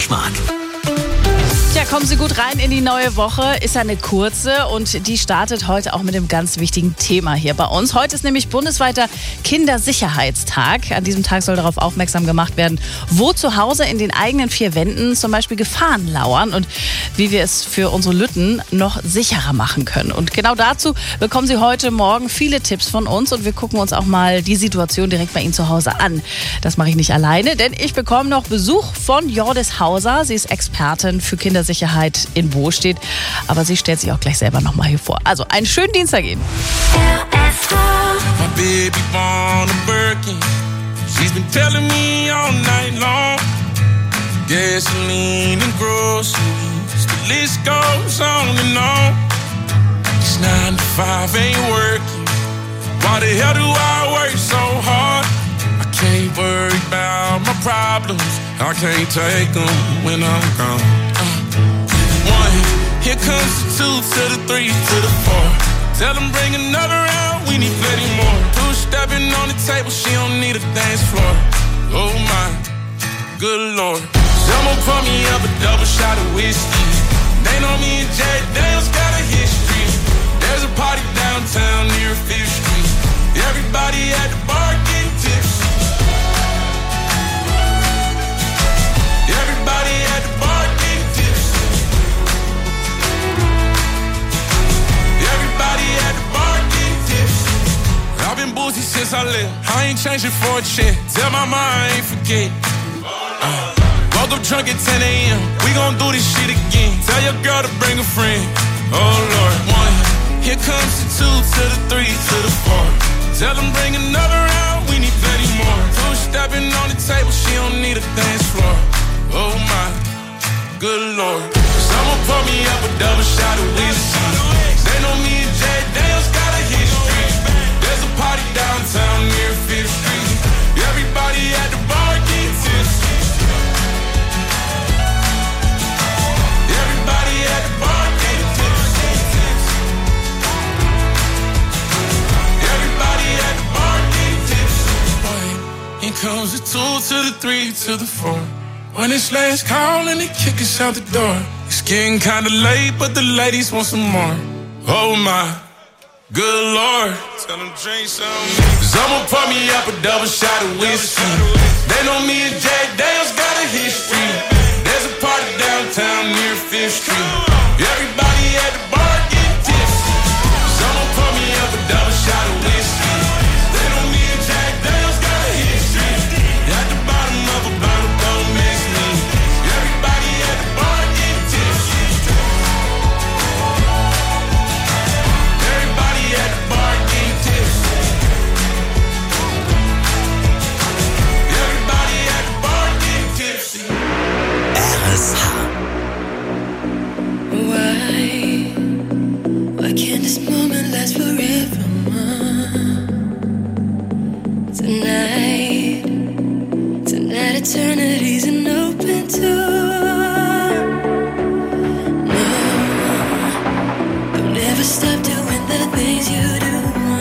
mag. Ja, kommen Sie gut rein in die neue Woche. Ist eine kurze und die startet heute auch mit einem ganz wichtigen Thema hier bei uns. Heute ist nämlich bundesweiter Kindersicherheitstag. An diesem Tag soll darauf aufmerksam gemacht werden, wo zu Hause in den eigenen vier Wänden zum Beispiel Gefahren lauern und wie wir es für unsere Lütten noch sicherer machen können. Und genau dazu bekommen Sie heute Morgen viele Tipps von uns und wir gucken uns auch mal die Situation direkt bei Ihnen zu Hause an. Das mache ich nicht alleine, denn ich bekomme noch Besuch von Jordis Hauser. Sie ist Expertin für Kindersicherheit in Bostedt, aber sie stellt sich auch gleich selber nochmal hier vor. Also einen schönen Dienstag Ihnen. My baby born a Birkin. She's been telling me all night long. Gasoline and groceries, the list goes on and on. This 9 to 5 ain't working. Why the hell do I work so hard? I can't worry about my problems. I can't take them when I'm gone. 1, here comes the 2 to the 3 to the 4. Tell them bring another round, we need plenty more. 2 stepping on the table, she don't need a dance floor. Oh my, good lord. Someone pour me up a double shot of whiskey. They know me and Jack Daniels got a history. There's a party downtown near 5th Street. Everybody at the bar getting tipsy. Everybody at the bar getting tipsy. Everybody at the bar getting tipsy. I've been boozy since I left. I ain't changing for a check. Tell my mom I ain't forget. Woke up drunk at 10 a.m. We gon' do this shit again. Tell your girl to bring a friend. Oh Lord. 1, here comes the 2 to the 3 to the 4. Tell them bring another round, we need plenty more. 2 stepping on the table, she don't need a dance floor. Oh my, good lord. Someone pour me up a double shot of whiskey. They know me and Jack Daniels got a history. There's a party downtown near 5th Street. Everybody at the bar getting tipsy. Everybody at the bar getting tipsy. Everybody at the bar getting tipsy. Here comes the 2 to the 3 to the 4. When it's last call and they kick us out the door. It's getting kinda late, but the ladies want some more. Oh my, good lord. Tell them drink some. Someone pour me up a double shot of whiskey. They know me and Jack Daniels got a history. There's a party downtown near 5th Street. Everybody at the bar getting tipsy. Someone pour me up a double shot of whiskey. They know me and Jack Daniels got a history. At the bottom of a bottle, don't miss me. Everybody at the bar getting tipsy. Everybody at the bar getting tipsy. Everybody at the bar getting tipsy. RSH. Why can't this moment last forever? Tonight eternity's an open door. No, don't ever stop doing the things you do.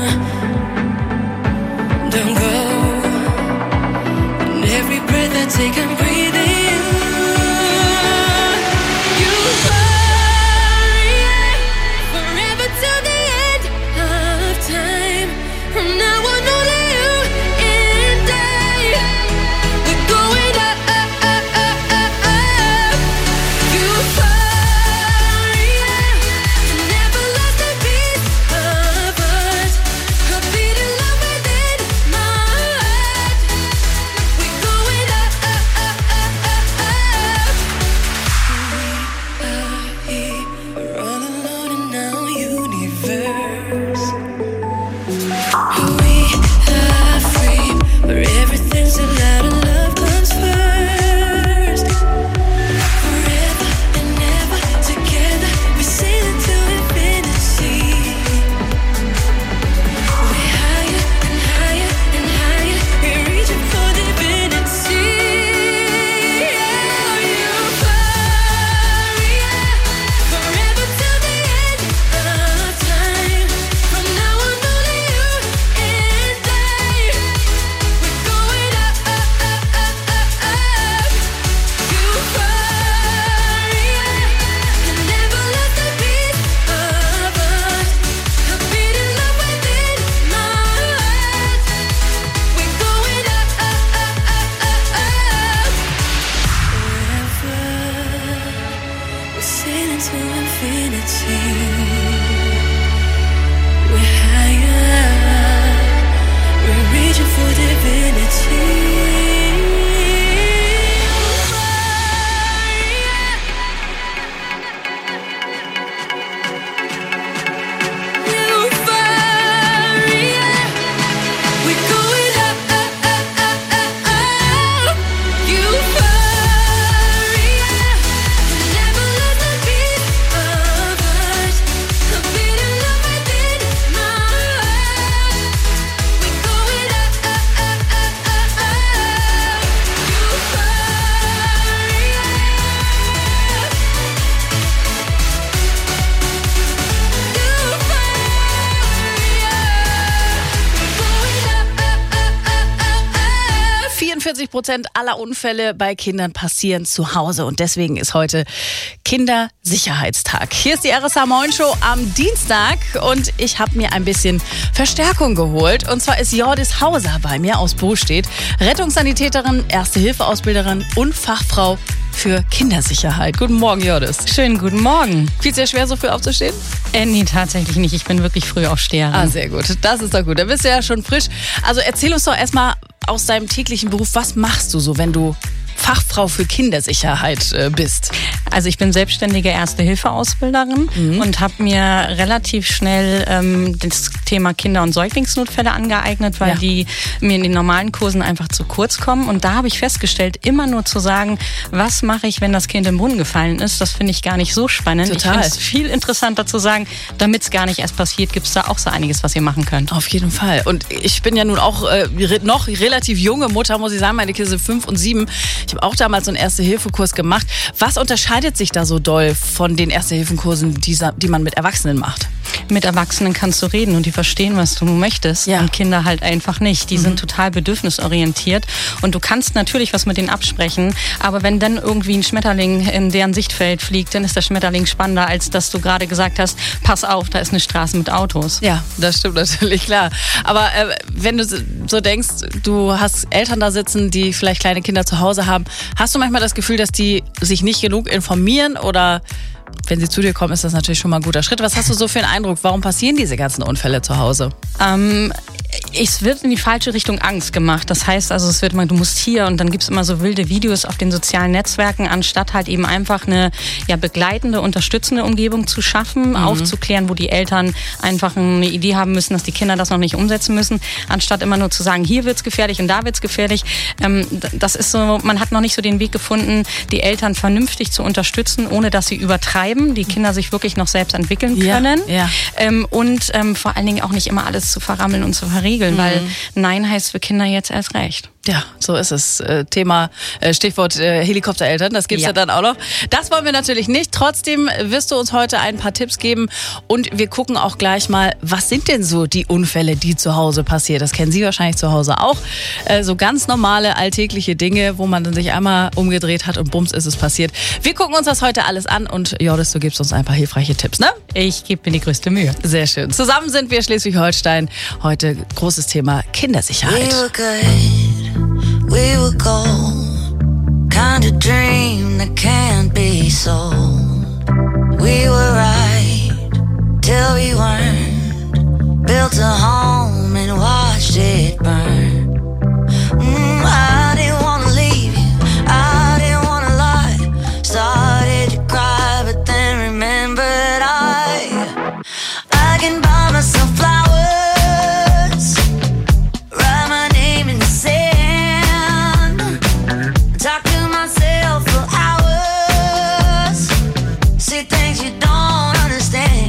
Don't go. And every breath I take, I'm breathing you. to infinity. We're higher, we're reaching for divinity. % aller Unfälle bei Kindern passieren zu Hause und deswegen ist heute Kindersicherheitstag. Hier ist die RSH Moin Show am Dienstag und ich habe mir ein bisschen Verstärkung geholt und zwar ist Jordis Hauser bei mir aus Bostedt, Rettungssanitäterin, Erste-Hilfe-Ausbilderin und Fachfrau für Kindersicherheit. Guten Morgen, Jordis. Schönen guten Morgen. Viel sehr schwer, so früh aufzustehen? Nee, tatsächlich nicht. Ich bin wirklich Frühaufsteherin. Ah, sehr gut. Das ist doch gut. Da bist du ja schon frisch. Also erzähl uns doch erstmal aus deinem täglichen Beruf, was machst du so, wenn du Fachfrau für Kindersicherheit bist? Also ich bin selbstständige Erste-Hilfe-Ausbilderin und habe mir relativ schnell das Thema Kinder- und Säuglingsnotfälle angeeignet, weil die mir in den normalen Kursen einfach zu kurz kommen. Und da habe ich festgestellt, immer nur zu sagen, was mache ich, wenn das Kind im Brunnen gefallen ist, das finde ich gar nicht so spannend. Total. Ich finde es viel interessanter zu sagen, damit es gar nicht erst passiert, gibt es da auch so einiges, was ihr machen könnt. Auf jeden Fall. Und ich bin ja nun auch noch relativ junge Mutter, muss ich sagen. Meine Kinder sind 5 und 7. Ich habe auch damals so einen Erste-Hilfe-Kurs gemacht. Was unterscheidet sich da so doll von den Erste-Hilfen-Kursen, die man mit Erwachsenen macht? Mit Erwachsenen kannst du reden und die verstehen, was du möchtest. Ja. Und Kinder halt einfach nicht. Die sind total bedürfnisorientiert. Und du kannst natürlich was mit denen absprechen, aber wenn dann irgendwie ein Schmetterling in deren Sichtfeld fliegt, dann ist der Schmetterling spannender, als dass du gerade gesagt hast, pass auf, da ist eine Straße mit Autos. Ja, das stimmt natürlich, klar. Aber wenn du so denkst, du hast Eltern da sitzen, die vielleicht kleine Kinder zu Hause haben, hast du manchmal das Gefühl, dass die sich nicht genug informieren oder wenn sie zu dir kommen, ist das natürlich schon mal ein guter Schritt. Was hast du so für einen Eindruck? Warum passieren diese ganzen Unfälle zu Hause? Es wird in die falsche Richtung Angst gemacht. Das heißt also, es wird immer, du musst hier und dann gibt's immer so wilde Videos auf den sozialen Netzwerken, anstatt halt eben einfach eine begleitende, unterstützende Umgebung zu schaffen, aufzuklären, wo die Eltern einfach eine Idee haben müssen, dass die Kinder das noch nicht umsetzen müssen, anstatt immer nur zu sagen, hier wird's gefährlich und da wird's gefährlich. Das ist so, man hat noch nicht so den Weg gefunden, die Eltern vernünftig zu unterstützen, ohne dass sie übertreiben, die Kinder sich wirklich noch selbst entwickeln können. Ja. Und vor allen Dingen auch nicht immer alles zu verrammeln und zu verriegeln, weil Nein heißt für Kinder jetzt erst recht. Ja, so ist es. Stichwort Helikoptereltern, das gibt's ja dann auch noch. Das wollen wir natürlich nicht. Trotzdem wirst du uns heute ein paar Tipps geben und wir gucken auch gleich mal, was sind denn so die Unfälle, die zu Hause passieren? Das kennen Sie wahrscheinlich zu Hause auch. So ganz normale alltägliche Dinge, wo man dann sich einmal umgedreht hat und bums ist es passiert. Wir gucken uns das heute alles an und Jordis, du gibst uns ein paar hilfreiche Tipps, ne? Ich gebe mir die größte Mühe. Sehr schön. Zusammen sind wir Schleswig-Holstein. Heute großes Thema Kindersicherheit. We were good, we were gold, kind of dream that can't be sold. We were right till we weren't, built a home and watched it burn. I didn't wanna leave you, I didn't wanna lie, started to cry but then remembered I can buy myself flowers, write my name in the sand, talk to myself for hours, see things you don't understand.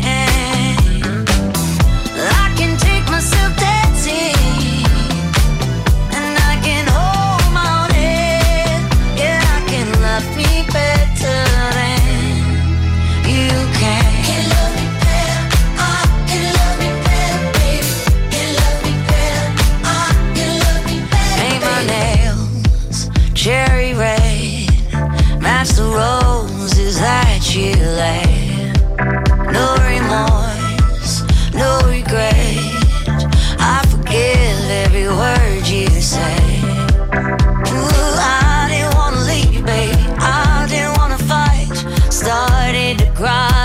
I can take myself dancing, and I can hold my own head. Yeah, I can love me better than you can. Can love me better, can love me better, baby. Can love me better, can love me better. Paint my nails cherry red, match the roses that you laid. No remorse, no regret, I forgive every word you say. Ooh, I didn't wanna leave you, baby, I didn't wanna fight, started to cry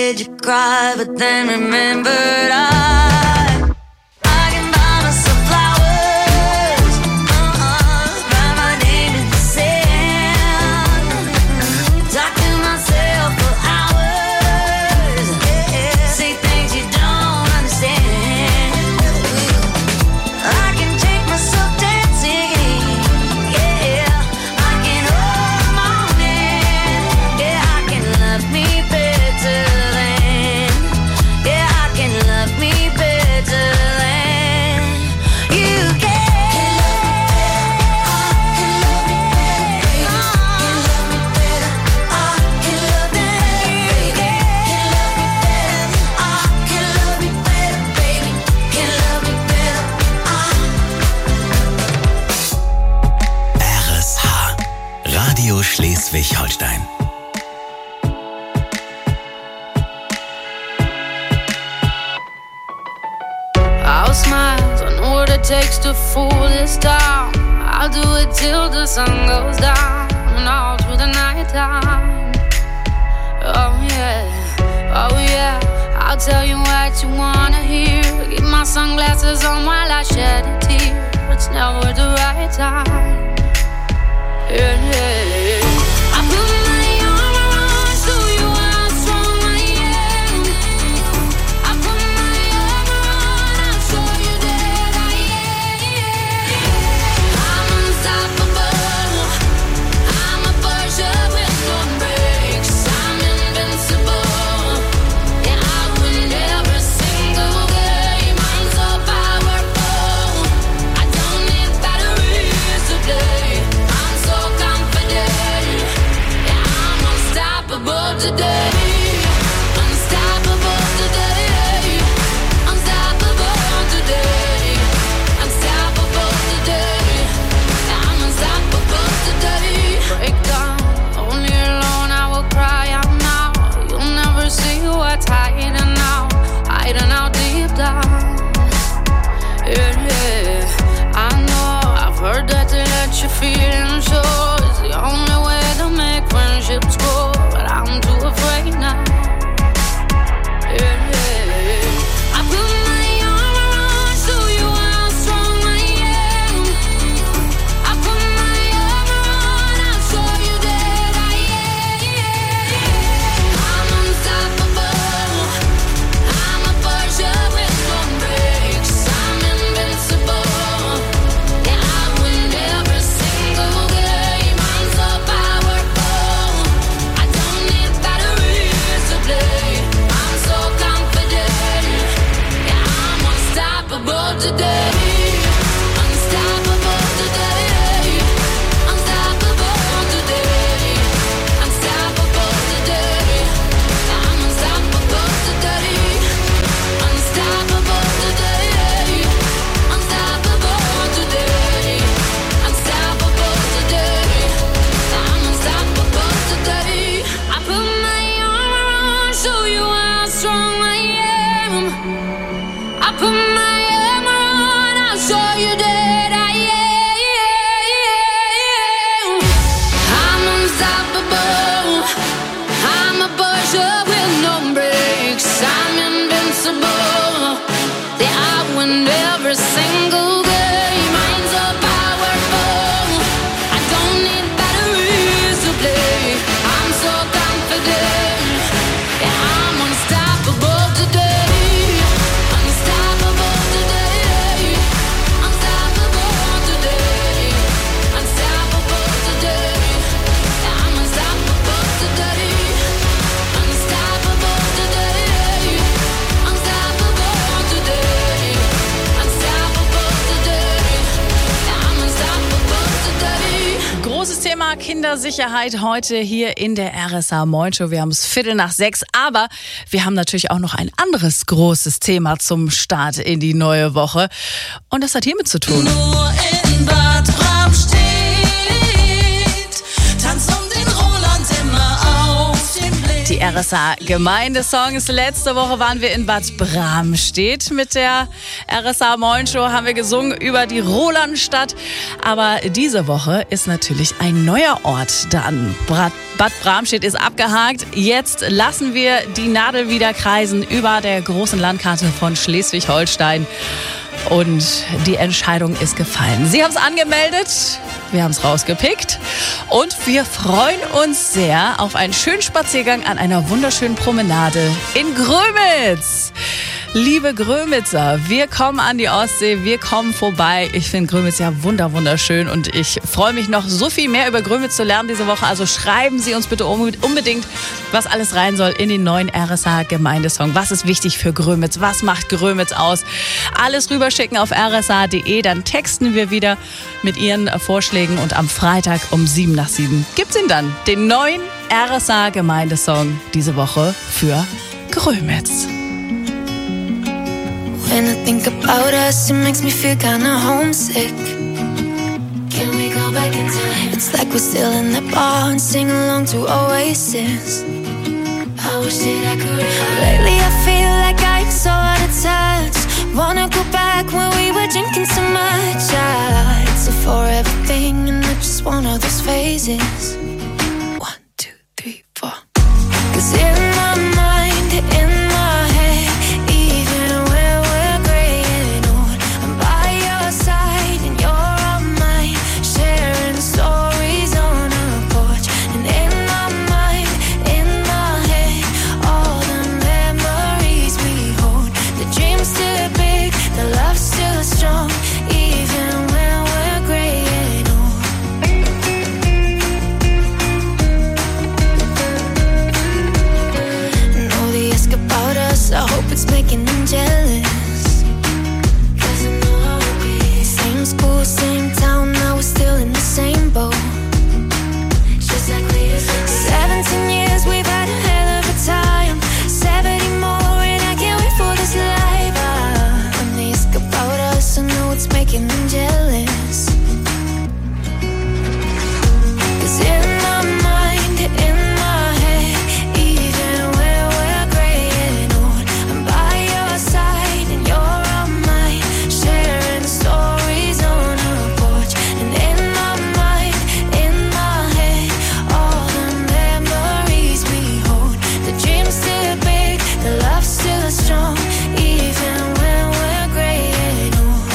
did you cry, but then remembered I can buy myself flowers, write my name in the sand, talk to myself for hours, say things you don't understand. I can take myself dancing, yeah, I can hold my own hand, yeah, I can love me better than, yeah, I can love me better than you can. RSH, Radio Schleswig-Holstein. I'll smile, I know what it takes to fool this town. I'll do it till the sun goes down and all through the night time. Oh yeah, I'll tell you what you wanna hear. Keep my sunglasses on while I shed a tear. It's never the right time. Yeah. I put my arm around, show you how strong I am. I put my arm around, I'll show you that I am. I'm unstoppable. I'm a Porsche with no brakes. I'm invincible. Yeah, I win every single game. I'm so powerful. I don't need batteries to play. I'm so confident. Yeah, I'm unstoppable today. Unstoppable today. Unstoppable today. Unstoppable today. Yeah, I'm unstoppable today. Break down, only alone I will cry out now. You'll never see what's hiding out deep down. Yeah, I know, I've heard that to let your feelings show is the only way to make friendships grow, but I'm too afraid now. Yeah, I put my arm around, show you how strong I am. I put my arm around, I'll show you that I am. I'm unstoppable. I'm a Porsche with no brakes. I'm invincible. Yeah, I win every single game. I'm so powerful. I don't need batteries to play. I'm so confident. Yeah, I'm unstoppable today. Unstoppable today. Unstoppable today. Unstoppable today. I'm unstoppable today. Unstoppable today. Unstoppable today. Unstoppable today. I'm unstoppable today. I put my arm around, show you how strong I am. I put my arm around, I'll show you that I am. I'm unstoppable. I'm a Porsche with no brakes. I'm invincible. Yeah, I win every single game. I'm so powerful. I don't need batteries to play. I'm so confident. Yeah, I'm unstoppable today. Unstoppable today. Unstoppable today. Unstoppable today. Yeah, I'm unstoppable today. Unstoppable today. Unstoppable today. Unstoppable today. Yeah, I'm unstoppable today. Großes Thema Kindersicherheit heute hier in der RSH Morning-Show. Wir haben es 5:45, aber wir haben natürlich auch noch ein anderes großes Thema zum Start in die neue Woche. Und das hat hiermit zu tun. Nur in Bad Bramstedt, tanzt um den Roland immer auf dem Blick. Die RSA Gemeindesongs. Letzte Woche waren wir in Bad Bramstedt mit der RSA Moin Show, haben wir gesungen über die Rolandstadt. Aber diese Woche ist natürlich ein neuer Ort dran. Bad Bramstedt ist abgehakt. Jetzt lassen wir die Nadel wieder kreisen über der großen Landkarte von Schleswig-Holstein. Und die Entscheidung ist gefallen. Sie haben es angemeldet, wir haben es rausgepickt und wir freuen uns sehr auf einen schönen Spaziergang an einer wunderschönen Promenade in Grömitz. Liebe Grömitzer, wir kommen an die Ostsee, wir kommen vorbei. Ich finde Grömitz ja wunderschön und ich freue mich noch so viel mehr über Grömitz zu lernen diese Woche. Also schreiben Sie uns bitte unbedingt, was alles rein soll in den neuen RSA Gemeindesong. Was ist wichtig für Grömitz? Was macht Grömitz aus? Alles rüberschicken auf rsa.de, dann texten wir wieder mit Ihren Vorschlägen und am Freitag um 7:07 gibt's ihn dann, den neuen RSA Gemeindesong diese Woche für Grömitz. When I think about us, it makes me feel kinda homesick. Can we go back in time? It's like we're still in the bar and sing along to Oasis. I wish that I could. Lately I feel like I'm so out of touch. Wanna go back when we were drinking so much. It's a forever thing and I just want all those phases. 1, 2, 3, 4. 'Cause in my mind, in my head, even when we're graying old, I'm by your side and you're on mine, sharing stories on a porch. And in my mind, in my head, all the memories we hold. The dream's still big, the love's still strong, even when we're graying old. And all they ask about us, I hope it's making them jealous. 'Cause I know how it be. Same school, same town, now we're still in the same boat. Just like we used to be. 17 years, we've had a hell of a time. 70 more, and I can't wait for this life. And they ask about us, I know it's making them jealous. 'Cause in my mind, in my head, even when we're graying old, I'm by your side and you're on mine, sharing stories on a porch. And in my mind, in my head, all the memories we hold. The dream's still big, the love's still strong, even when we're graying old.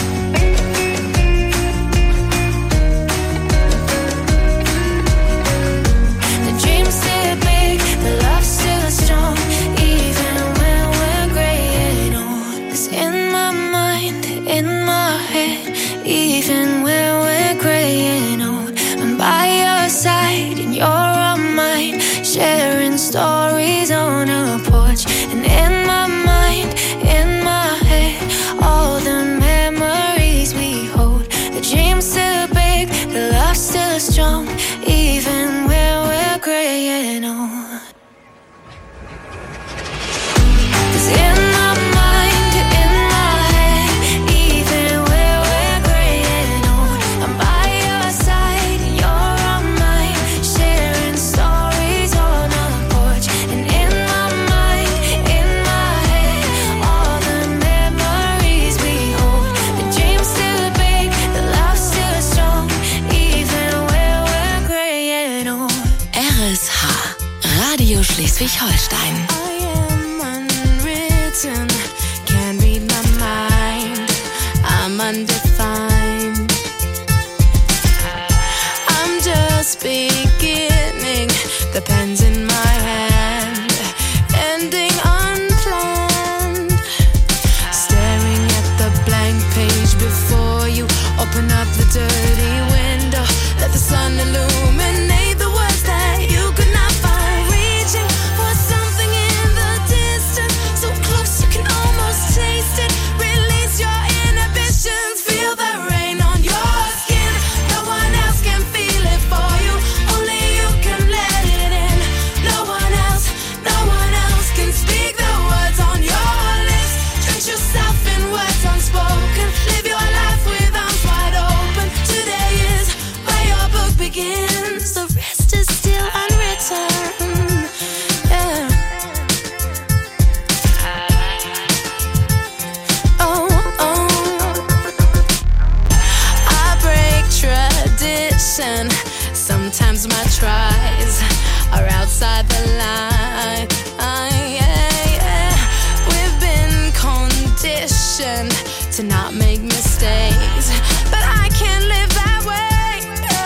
The dream's still big, the love's still strong, even when we're graying old. 'Cause in my mind, in my head, even when we're graying old, I'm by your side and you're on mine, sharing stories on a porch. And in my mind, in my head, all the memories we hold. The dream's still big, the love's still strong, even when we're graying old. 'Cause in my mind, in my head, even when we're graying old, I'm by your side and you're on mine, sharing stories on a porch. And in my mind, in my head, all the memories we hold. The dream's still big, the love's still strong, even when we're graying old. RSH, Radio Schleswig-Holstein. I am unwritten, can't read my mind, I'm undefined. I'm just beginning, the pen's in my hand, ending unplanned. Staring at the blank page before you, open up the dirty window, let the sun illuminate the words that you could not find. Reaching for something in the distance, so close you can almost taste it. Release your inhibitions, feel the rain on your skin. No one else can feel it for you, only you can let it in. No one else can speak the words on your lips. Drench yourself in words unspoken, live your life with arms wide open. Today is where your book begins. 'cause my tries are outside the line. We've been conditioned to not make mistakes, but I can't live that way.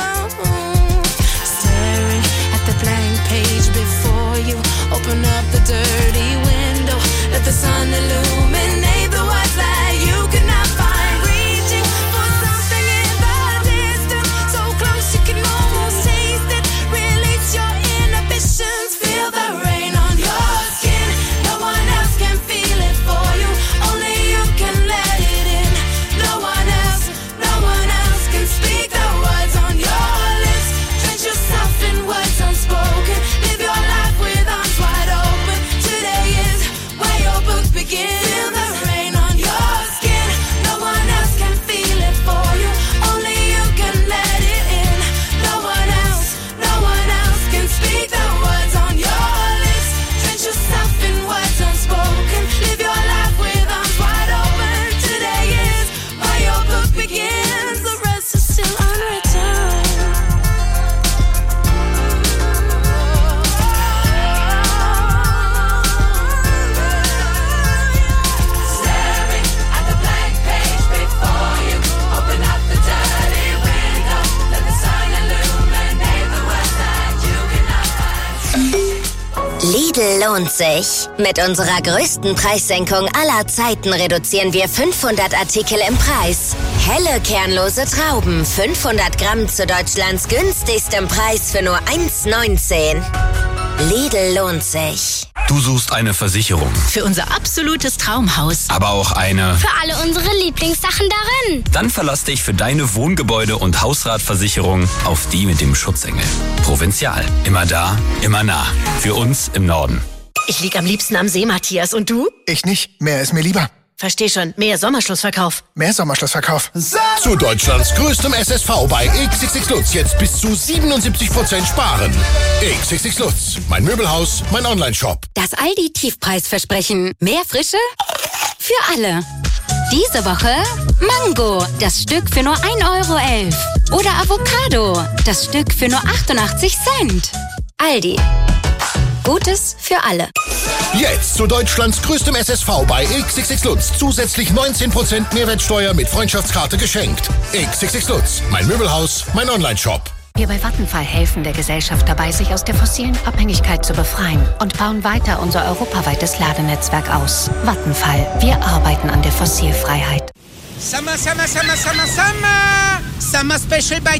Staring at the blank page before you, open up the dirty window, let the sun illuminate the words that you cannot find. Reaching for something in the distance, so close you can almost taste it. Release your inhibitions, feel the rain on your skin. No one else can feel it for you, only you can let it in. No one else can speak the words on your lips. Drench yourself in words unspoken, live your life with arms wide open. Today is where your book begins. Feel the rain on your skin, no one else can feel it for you, only you can let it in. No one else can speak the words on your lips. Drench yourself in words unspoken, live your life with arms wide open. Today is where your book begins, the rest is still unwritten. Staring at the blank page before you, open up the dirty window, let the sun illuminate the words that you cannot find. Lidl lohnt sich. Mit unserer größten Preissenkung aller Zeiten reduzieren wir 500 Artikel im Preis. Helle kernlose Trauben, 500 Gramm zu Deutschlands günstigstem Preis für nur 1,19. Lidl lohnt sich. Du suchst eine Versicherung, Für unser absolutes Traumhaus. aber auch eine. Für alle unsere Lieblingssachen darin. Dann verlass dich für deine Wohngebäude- und Hausratversicherung auf die mit dem Schutzengel. Provinzial. Immer da, immer nah. Für uns im Norden. Ich lieg am liebsten am See, Matthias. Und du? Ich nicht. Mehr ist mir lieber. Versteh schon. Mehr Sommerschlussverkauf. Mehr Sommerschlussverkauf. Zu Deutschlands größtem SSV bei XXX Lutz jetzt bis zu 77% sparen. XXX Lutz, mein Möbelhaus, mein Onlineshop. Das Aldi Tiefpreisversprechen. Mehr Frische? Für alle. Diese Woche Mango, das Stück für nur 1,11 €. Oder Avocado, das Stück für nur 88 Cent. Aldi. Gutes für alle. Jetzt zu Deutschlands größtem SSV bei XXX Lutz. Zusätzlich 19% Mehrwertsteuer mit Freundschaftskarte geschenkt. XXX Lutz, mein Möbelhaus, mein Onlineshop. Wir bei Vattenfall helfen der Gesellschaft dabei, sich aus der fossilen Abhängigkeit zu befreien und bauen weiter unser europaweites Ladenetzwerk aus. Vattenfall, wir arbeiten an der Fossilfreiheit. Summer, summer, summer, summer, summer! Summer Special bei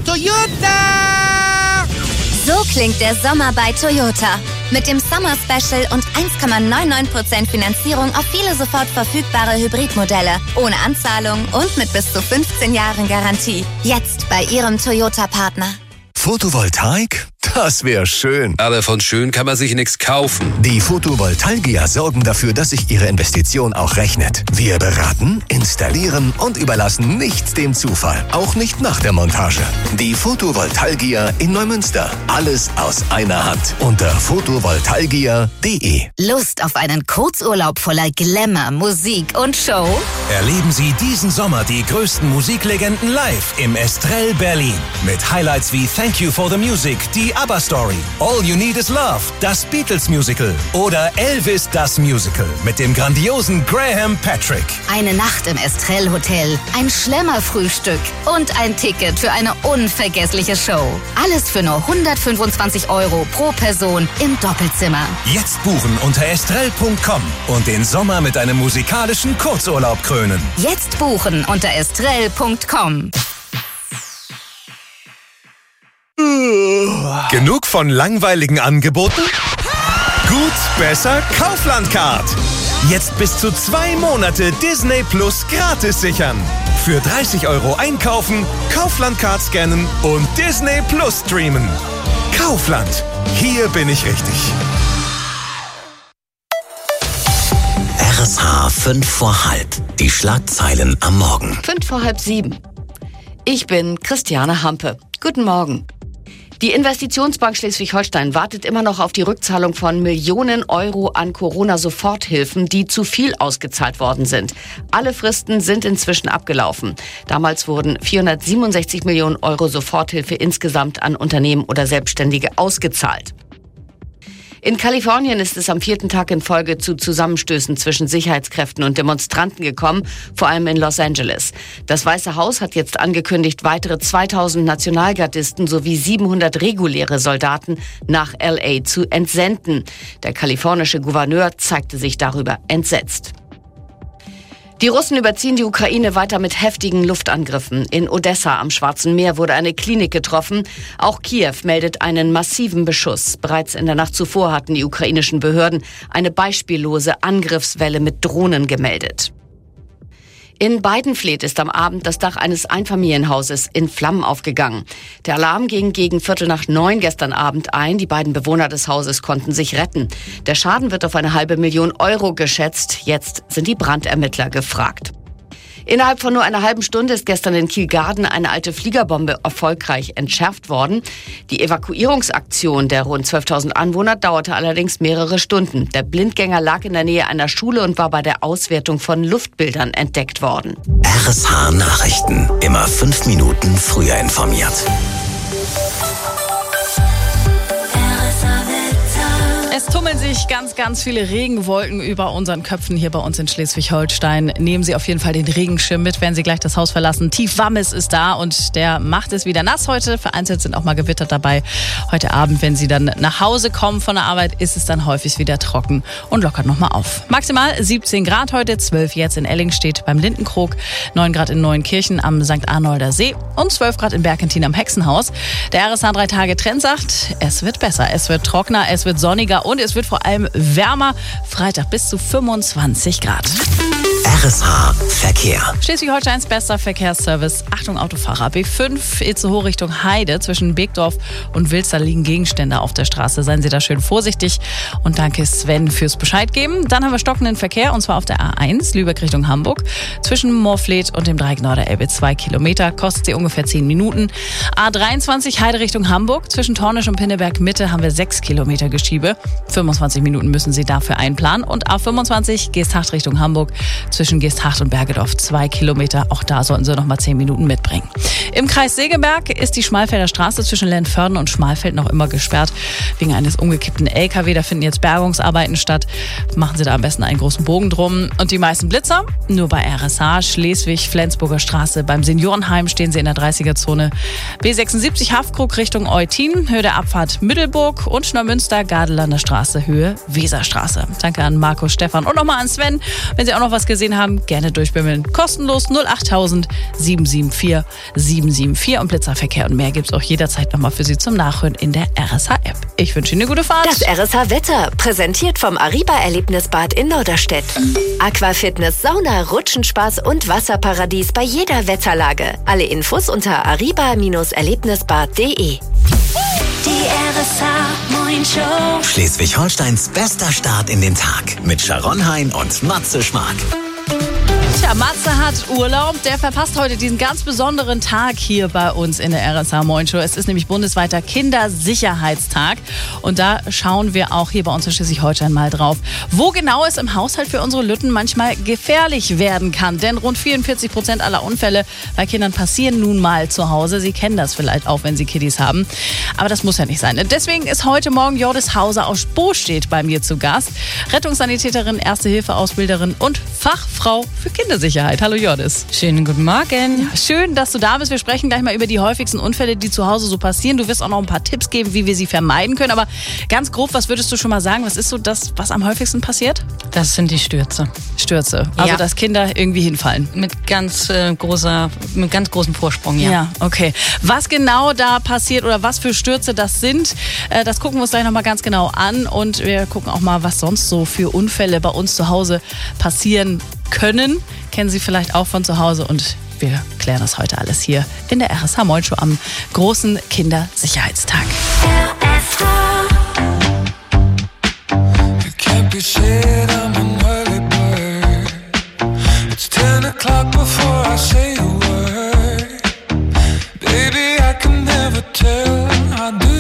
Toyota! So klingt der Sommer bei Toyota. Mit dem Summer Special und 1,99% Finanzierung auf viele sofort verfügbare Hybridmodelle. Ohne Anzahlung und mit bis zu 15 Jahren Garantie. Jetzt bei Ihrem Toyota-Partner. Photovoltaik? Das wäre schön. Aber von schön kann man sich nichts kaufen. Die Photovoltaiker sorgen dafür, dass sich Ihre Investition auch rechnet. Wir beraten, installieren und überlassen nichts dem Zufall. Auch nicht nach der Montage. Die Photovoltaiker in Neumünster. Alles aus einer Hand. Unter photovoltaiker.de. Lust auf einen Kurzurlaub voller Glamour, Musik und Show? Erleben Sie diesen Sommer die größten Musiklegenden live im Estrell Berlin. Mit Highlights wie Thank You for the Music, die ABBA Story, All You Need Is Love, das Beatles Musical oder Elvis das Musical mit dem grandiosen Graham Patrick. Eine Nacht im Estrell Hotel, ein Schlemmerfrühstück und ein Ticket für eine unvergessliche Show. Alles für nur 125 € pro Person im Doppelzimmer. Jetzt buchen unter estrell.com und den Sommer mit einem musikalischen Kurzurlaub krönen. Jetzt buchen unter estrell.com. Genug von langweiligen Angeboten? Gut, besser Kaufland-Card. Jetzt bis zu 2 Monate Disney Plus gratis sichern. Für 30 € einkaufen, Kaufland-Card scannen und Disney Plus streamen. Kaufland. Hier bin ich richtig. RSH 5 vor halb. Die Schlagzeilen am Morgen. 5 vor halb 7. Ich bin Christiane Hampe. Guten Morgen. Die Investitionsbank Schleswig-Holstein wartet immer noch auf die Rückzahlung von Millionen Euro an Corona-Soforthilfen, die zu viel ausgezahlt worden sind. Alle Fristen sind inzwischen abgelaufen. Damals wurden 467 Millionen Euro Soforthilfe insgesamt an Unternehmen oder Selbstständige ausgezahlt. In Kalifornien ist es am 4. Tag in Folge zu Zusammenstößen zwischen Sicherheitskräften und Demonstranten gekommen, vor allem in Los Angeles. Das Weiße Haus hat jetzt angekündigt, weitere 2000 Nationalgardisten sowie 700 reguläre Soldaten nach LA zu entsenden. Der kalifornische Gouverneur zeigte sich darüber entsetzt. Die Russen überziehen die Ukraine weiter mit heftigen Luftangriffen. In Odessa am Schwarzen Meer wurde eine Klinik getroffen. Auch Kiew meldet einen massiven Beschuss. Bereits in der Nacht zuvor hatten die ukrainischen Behörden eine beispiellose Angriffswelle mit Drohnen gemeldet. In Beidenfleth ist am Abend das Dach eines Einfamilienhauses in Flammen aufgegangen. Der Alarm ging gegen 8:45 gestern Abend ein. Die beiden Bewohner des Hauses konnten sich retten. Der Schaden wird auf eine $500.000 Euro geschätzt. Jetzt sind die Brandermittler gefragt. Innerhalb von nur einer halben Stunde ist gestern in Kielgarden eine alte Fliegerbombe erfolgreich entschärft worden. Die Evakuierungsaktion der rund 12.000 Anwohner dauerte allerdings mehrere Stunden. Der Blindgänger lag in der Nähe einer Schule und war bei der Auswertung von Luftbildern entdeckt worden. RSH Nachrichten. Immer 5 Minuten früher informiert. Es tummeln sich ganz viele Regenwolken über unseren Köpfen hier bei uns in Schleswig-Holstein. Nehmen Sie auf jeden Fall den Regenschirm mit, wenn Sie gleich das Haus verlassen. Tiefwammes ist da und der macht es wieder nass heute. Vereinzelt sind auch mal Gewitter dabei. Heute Abend, wenn Sie dann nach Hause kommen von der Arbeit, ist es dann häufig wieder trocken und lockert nochmal auf. Maximal 17 Grad heute, 12 jetzt in Ellingstedt beim Lindenkrog, 9 Grad in Neuenkirchen am St. Arnolder See und 12 Grad in Berkentin am Hexenhaus. Der RSH 3-Tage-Trend sagt, es wird besser, es wird trockener, es wird sonniger und es wird vor allem wärmer. Freitag bis zu 25 Grad. RSH Verkehr. Schleswig-Holsteins bester Verkehrsservice. Achtung Autofahrer. B5 Itzehoe Richtung Heide. Zwischen Begdorf und Wilster liegen Gegenstände auf der Straße. Seien Sie da schön vorsichtig. Und danke Sven fürs Bescheid geben. Dann haben wir stockenden Verkehr und zwar auf der A1 Lübeck Richtung Hamburg. Zwischen Moorfleet und dem Dreieck Norderelbe 2 Kilometer. Kostet sie ungefähr 10 Minuten. A23 Heide Richtung Hamburg. Zwischen Tornisch und Pinneberg Mitte haben wir 6 Kilometer Geschiebe. 25 Minuten müssen Sie dafür einplanen. Und A25 Geesthacht Richtung Hamburg. Zwischen Geesthacht und Bergedorf 2 Kilometer. Auch da sollten Sie noch mal 10 Minuten mitbringen. Im Kreis Segeberg ist die Schmalfelder Straße zwischen Lentförden und Schmalfeld noch immer gesperrt. Wegen eines umgekippten LKW. Da finden jetzt Bergungsarbeiten statt. Machen Sie da am besten einen großen Bogen drum. Und die meisten Blitzer nur bei RSH. Schleswig, Flensburger Straße. Beim Seniorenheim stehen Sie in der 30er-Zone. B76 Haffkrug Richtung Eutin. Höhe der Abfahrt Middelburg. Und Neumünster, Gardelander Straße, Höhe Weserstraße. Danke an Markus, Stefan und nochmal an Sven. Wenn Sie auch noch was gesehen haben, gerne durchbimmeln. Kostenlos 08000 774 774 und Blitzerverkehr und mehr gibt's auch jederzeit nochmal für Sie zum Nachhören in der RSH-App. Ich wünsche Ihnen eine gute Fahrt. Das RSH-Wetter, präsentiert vom Ariba-Erlebnisbad in Norderstedt. Aquafitness, Sauna, Rutschenspaß und Wasserparadies bei jeder Wetterlage. Alle Infos unter ariba-erlebnisbad.de. Die RSH-Morning-Show. Schleswig-Holsteins bester Start in den Tag mit Sharon Hein und Matze Schmark. Tja, Matze hat Urlaub. Der verpasst heute diesen ganz besonderen Tag hier bei uns in der RSH Morning Show. Es ist nämlich bundesweiter Kindersicherheitstag. Und da schauen wir auch hier bei uns in Schleswig-Holstein mal drauf, wo genau es im Haushalt für unsere Lütten manchmal gefährlich werden kann. Denn rund 44% aller Unfälle bei Kindern passieren nun mal zu Hause. Sie kennen das vielleicht auch, wenn Sie Kiddies haben. Aber das muss ja nicht sein. Deswegen ist heute Morgen Jordis Hauser aus Bostedt bei mir zu Gast. Rettungssanitäterin, Erste-Hilfe-Ausbilderin und Fachfrau für Kindersicherheit. Hallo Jordis. Schönen guten Morgen. Ja, schön, dass du da bist. Wir sprechen gleich mal über die häufigsten Unfälle, die zu Hause so passieren. Du wirst auch noch ein paar Tipps geben, wie wir sie vermeiden können. Aber ganz grob, was würdest du schon mal sagen? Was ist so das, was am häufigsten passiert? Das sind die Stürze. Stürze. Also, ja, dass Kinder irgendwie hinfallen. Mit ganz großem Vorsprung, ja. Ja, okay. Was genau da passiert oder was für Stürze das sind, das gucken wir uns gleich nochmal ganz genau an. Und wir gucken auch mal, was sonst so für Unfälle bei uns zu Hause passieren können. Kennen Sie vielleicht auch von zu Hause und wir klären das heute alles hier in der RSH Morning Show am großen Kindersicherheitstag. Baby, I can never tell. I do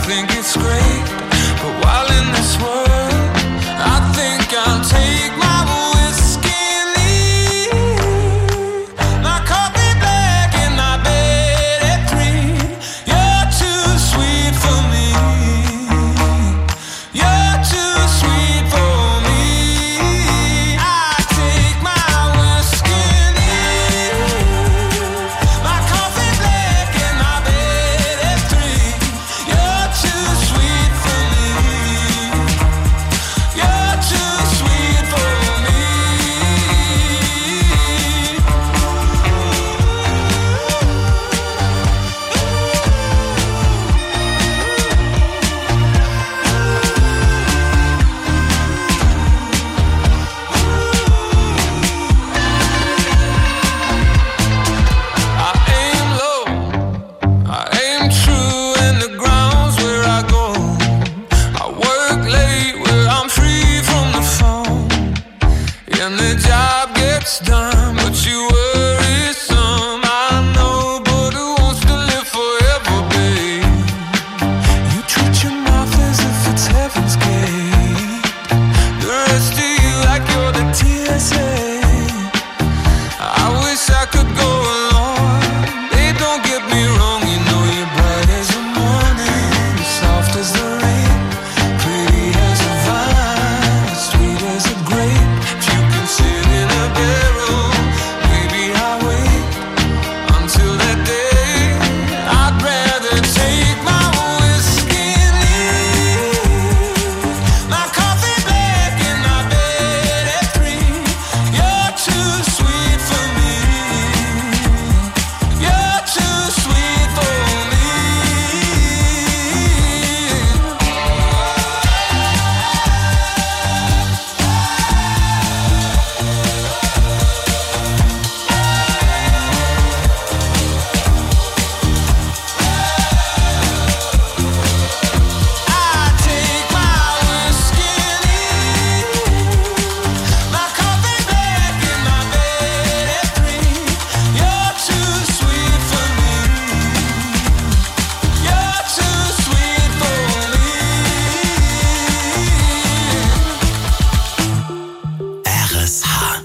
think it's great, but while in this world, I think I'll take my whiskey and leave. My coffee black and my bed at 3. You're too sweet for me. You're too sweet for me. I take my whiskey and leave. My coffee black and my bed at 3. You're too sweet for me. You're too sweet for me. I aim low, I aim true, and the ground's where I go. I work late where I'm free from the phone, and the job gets done, but you worry some. I know, but who wants to live forever, babe? You treat your mouth as if it's heaven's gate. The rest of you like you're the TSA. I wish I could go along. Babe, don't get me wrong, you know you're bright as the morning, soft as the rain, pretty as a vine, sweet as a grape. If you can sit in a barrel, maybe I'll wait until that day. I'd rather take my whiskey and leave. My coffee black and my bed at 3. You're too sweet for me. You're too sweet for me. I take my whiskey and leave. My coffee black and my bed at 3. You're too sweet for me. You're too sweet for me. RSH.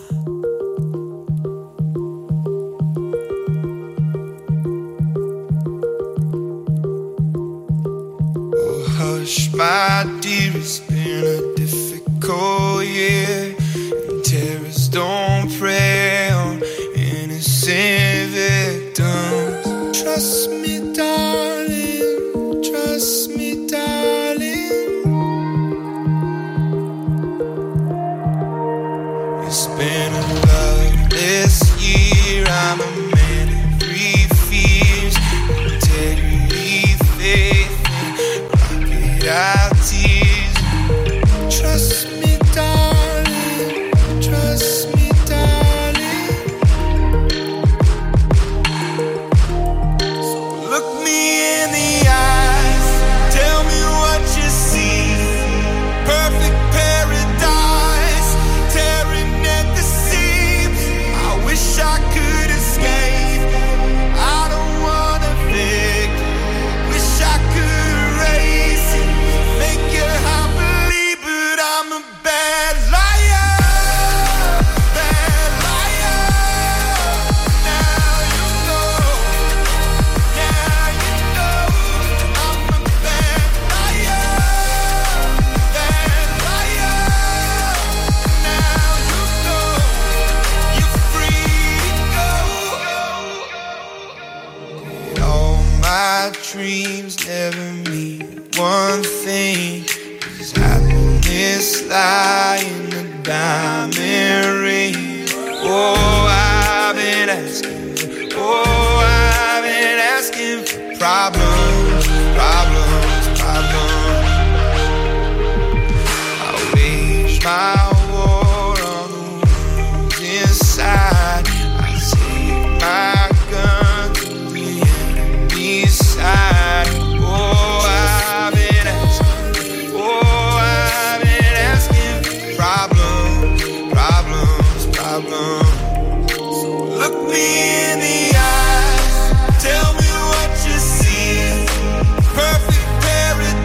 Oh, hush, my dear, it's been a difficult year, and terrorists don't prey on innocent victims. Trust me, darling. Trust me, darling. It's been a loveless year. I'm a man of 3 fears: integrity, faith, and rocket out tears. Trust me, darling. Trust me, darling. So look me in the eyes. Tell me what you see. Perfect paradise, tearing at the seams. I wish I could escape. I don't wanna fake. Wish I could erase it, make your heart believe, but I'm a bad liar. Bad liar. Now you know. Now you know. I'm a bad liar. Bad liar. Now you know. You're free to go. All my dreams never mean one thing. Is happiness lie in the diamond ring? Oh, I've been asking. Oh, I've been asking for problems, problems, problems. I wage my war on the wounds inside. I take my gun to the enemy's side. Oh, I've been asking. Oh, I've been asking for problems, problems, problems. So look me in the eyes. Tell me what you see. Perfect paradise.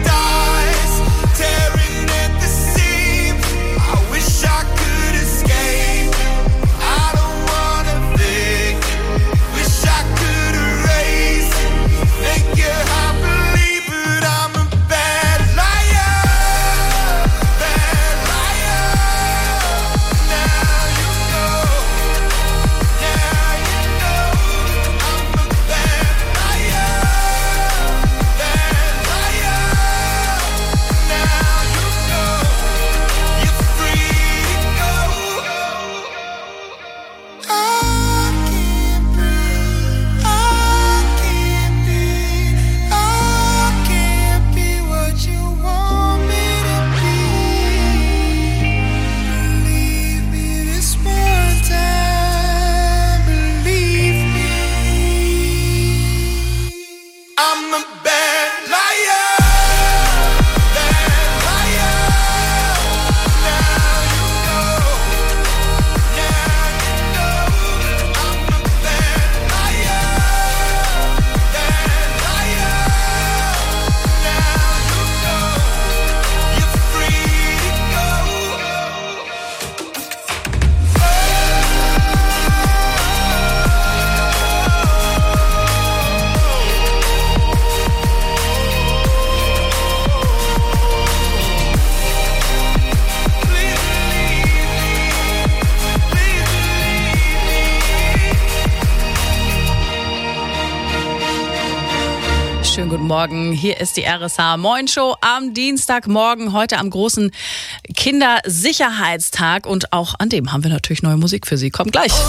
Schönen guten Morgen. Hier ist die RSH Moin Show am Dienstagmorgen, heute am großen Kindersicherheitstag. Und auch an dem haben wir natürlich neue Musik für Sie. Kommt gleich.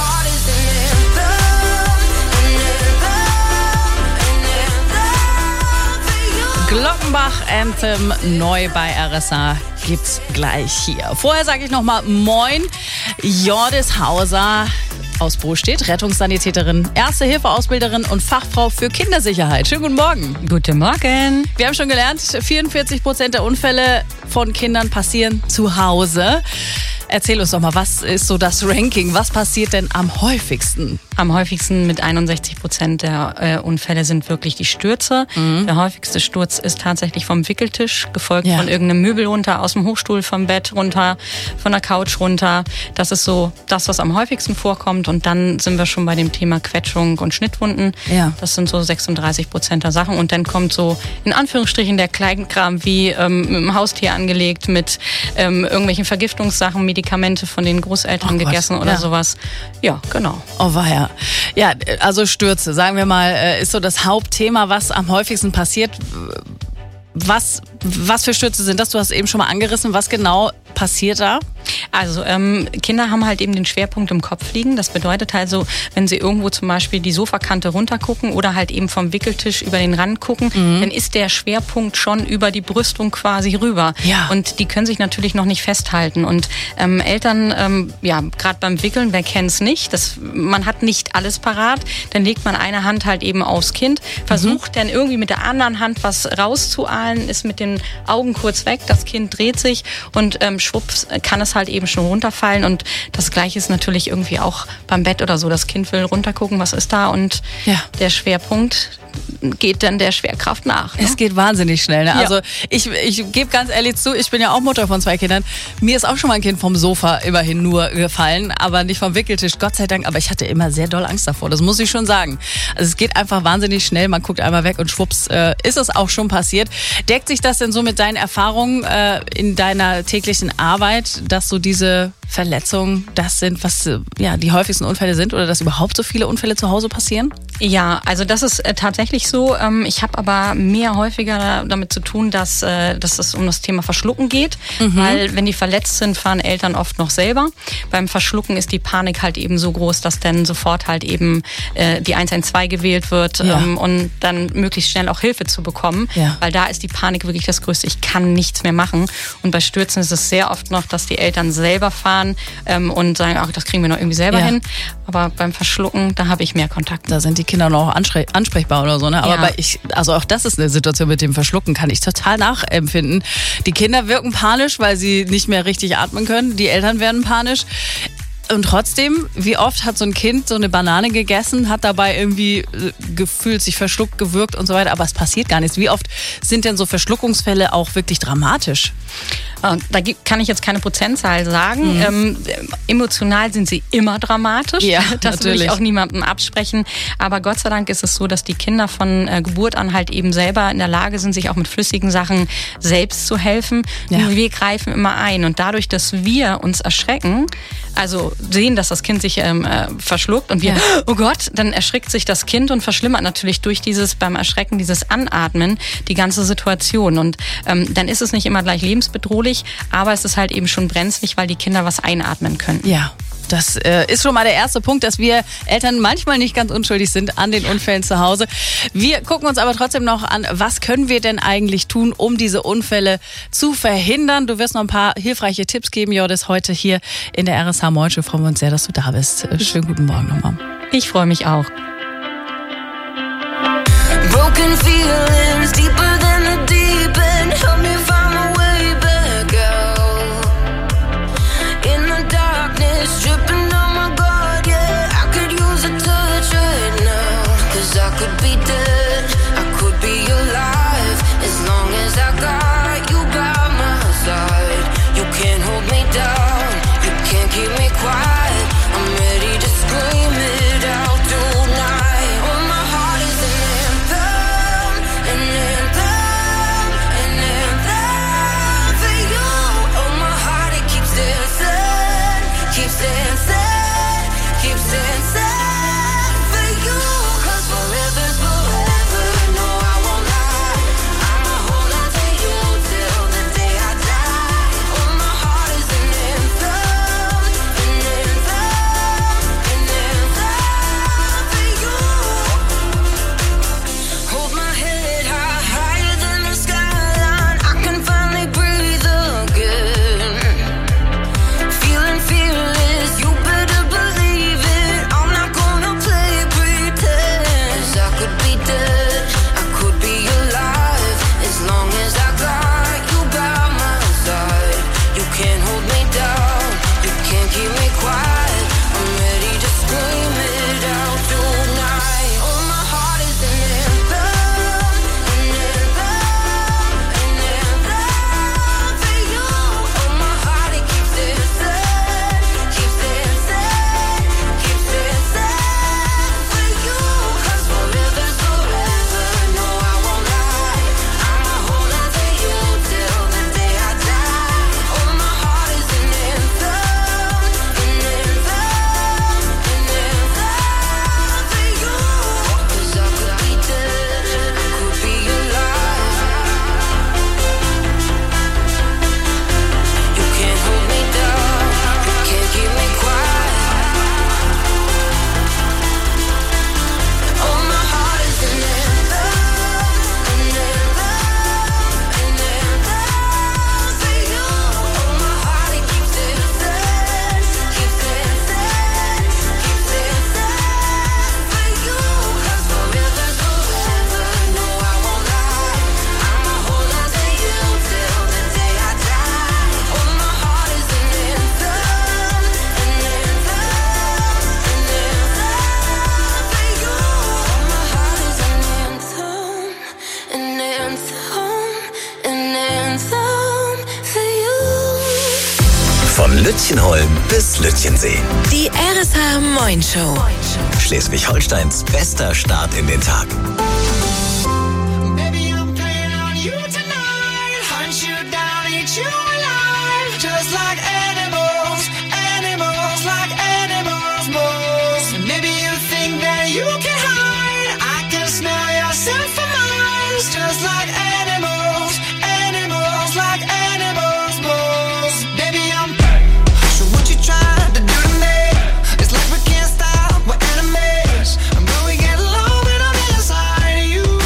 Glockenbach Anthem neu bei RSH gibt's gleich hier. Vorher sage ich nochmal Moin, Jordis Hauser aus Bostedt, Rettungssanitäterin, Erste-Hilfe-Ausbilderin und Fachfrau für Kindersicherheit. Schönen guten Morgen. Guten Morgen. Wir haben schon gelernt, 44% der Unfälle von Kindern passieren zu Hause. Erzähl uns doch mal, was ist so das Ranking? Was passiert denn am häufigsten? Am häufigsten mit 61% der Unfälle sind wirklich die Stürze. Der häufigste Sturz ist tatsächlich vom Wickeltisch, gefolgt von irgendeinem Möbel runter, aus dem Hochstuhl, vom Bett runter, von der Couch runter. Das ist so das, was am häufigsten vorkommt. Und dann sind wir schon bei dem Thema Quetschung und Schnittwunden. Ja. Das sind so 36% der Sachen. Und dann kommt so in Anführungsstrichen der Kleinkram wie mit dem Haustier angelegt, mit irgendwelchen Vergiftungssachen, Medikamente von den Großeltern gegessen oder sowas. Ja, genau. Oh weia. Ja, also Stürze, sagen wir mal, ist so das Hauptthema, was am häufigsten passiert. Was für Stürze sind das? Du hast eben schon mal angerissen. Was genau passiert da? Also Kinder haben halt eben den Schwerpunkt im Kopf liegen. Das bedeutet halt so, wenn sie irgendwo zum Beispiel die Sofakante runtergucken oder halt eben vom Wickeltisch über den Rand gucken, dann ist der Schwerpunkt schon über die Brüstung quasi rüber. Ja. Und die können sich natürlich noch nicht festhalten. Und Eltern, gerade beim Wickeln, wer kennt's nicht, man hat nicht alles parat. Dann legt man eine Hand halt eben aufs Kind, versucht dann irgendwie mit der anderen Hand was rauszuahlen, ist mit den Augen kurz weg, das Kind dreht sich und schwupps kann es halt eben schon runterfallen. Und das Gleiche ist natürlich irgendwie auch beim Bett oder so. Das Kind will runtergucken, was ist da, und der Schwerpunkt geht dann der Schwerkraft nach. Ne? Es geht wahnsinnig schnell. Ne? Also ich gebe ganz ehrlich zu, ich bin ja auch Mutter von 2 Kindern. Mir ist auch schon mal ein Kind vom Sofa immerhin nur gefallen, aber nicht vom Wickeltisch, Gott sei Dank. Aber ich hatte immer sehr doll Angst davor, das muss ich schon sagen. Also es geht einfach wahnsinnig schnell, man guckt einmal weg und schwupps ist es auch schon passiert. Deckt sich das denn so mit deinen Erfahrungen in deiner täglichen Arbeit, dass so diese Verletzungen das sind, was die häufigsten Unfälle sind, oder dass überhaupt so viele Unfälle zu Hause passieren? Ja, also das ist tatsächlich so. Ich habe aber häufiger damit zu tun, dass es um das Thema Verschlucken geht. Weil wenn die verletzt sind, fahren Eltern oft noch selber. Beim Verschlucken ist die Panik halt eben so groß, dass dann sofort halt eben die 112 gewählt wird, und dann möglichst schnell auch Hilfe zu bekommen. Ja. Weil da ist die Panik wirklich das Größte. Ich kann nichts mehr machen. Und bei Stürzen ist es sehr oft noch, dass die Eltern selber fahren und sagen, ach, das kriegen wir noch irgendwie selber hin. Aber beim Verschlucken, da habe ich mehr Kontakt. Da sind die Kinder noch ansprechbar oder so, ne? Aber also auch das ist eine Situation mit dem Verschlucken, kann ich total nachempfinden. Die Kinder wirken panisch, weil sie nicht mehr richtig atmen können. Die Eltern werden panisch. Und trotzdem, wie oft hat so ein Kind so eine Banane gegessen, hat dabei irgendwie gefühlt, sich verschluckt, gewürgt und so weiter, aber es passiert gar nichts. Wie oft sind denn so Verschluckungsfälle auch wirklich dramatisch? Da kann ich jetzt keine Prozentzahl sagen. Emotional sind sie immer dramatisch. Ja, das natürlich. Will ich auch niemandem absprechen. Aber Gott sei Dank ist es so, dass die Kinder von Geburt an halt eben selber in der Lage sind, sich auch mit flüssigen Sachen selbst zu helfen. Ja. Wir greifen immer ein. Und dadurch, dass wir uns erschrecken, also sehen, dass das Kind sich verschluckt und wir, oh Gott, dann erschrickt sich das Kind und verschlimmert natürlich durch beim Erschrecken, dieses Anatmen, die ganze Situation. Und dann ist es nicht immer gleich lebensbedrohlich, aber es ist halt eben schon brenzlig, weil die Kinder was einatmen können. Ja. Das ist schon mal der erste Punkt, dass wir Eltern manchmal nicht ganz unschuldig sind an den Unfällen zu Hause. Wir gucken uns aber trotzdem noch an, was können wir denn eigentlich tun, um diese Unfälle zu verhindern. Du wirst noch ein paar hilfreiche Tipps geben, Jordis, heute hier in der RSH Moin Show. Freuen wir uns sehr, dass du da bist. Schönen guten Morgen nochmal. Ich freue mich auch. Broken feelings deeper than the deep end. Help me find my way back out. In the darkness, dripping on my guard, yeah. I could use a touch right now. 'Cause I could be dead, I could be alive. As long as I got you by my side. You can't hold me down, you can't keep me quiet. I'm ready to scream it out tonight. Oh, my heart is an anthem. anthem for you. Von Lütjenholm bis Lütjensee. Die RSH Moin Show. Schleswig-Holsteins bester Start in den Tag. Baby, I'm playing on you tonight. Hunt you down, eat you alive. Just like animals, animals, like animals, moles. Maybe you think that you can hide. I can smell yourself for miles. Just like animals, animals, like animals, moles. Baby, I'm so what you trying to do to me? It's like we can't stop, we're enemies. But we get along when I'm inside of you.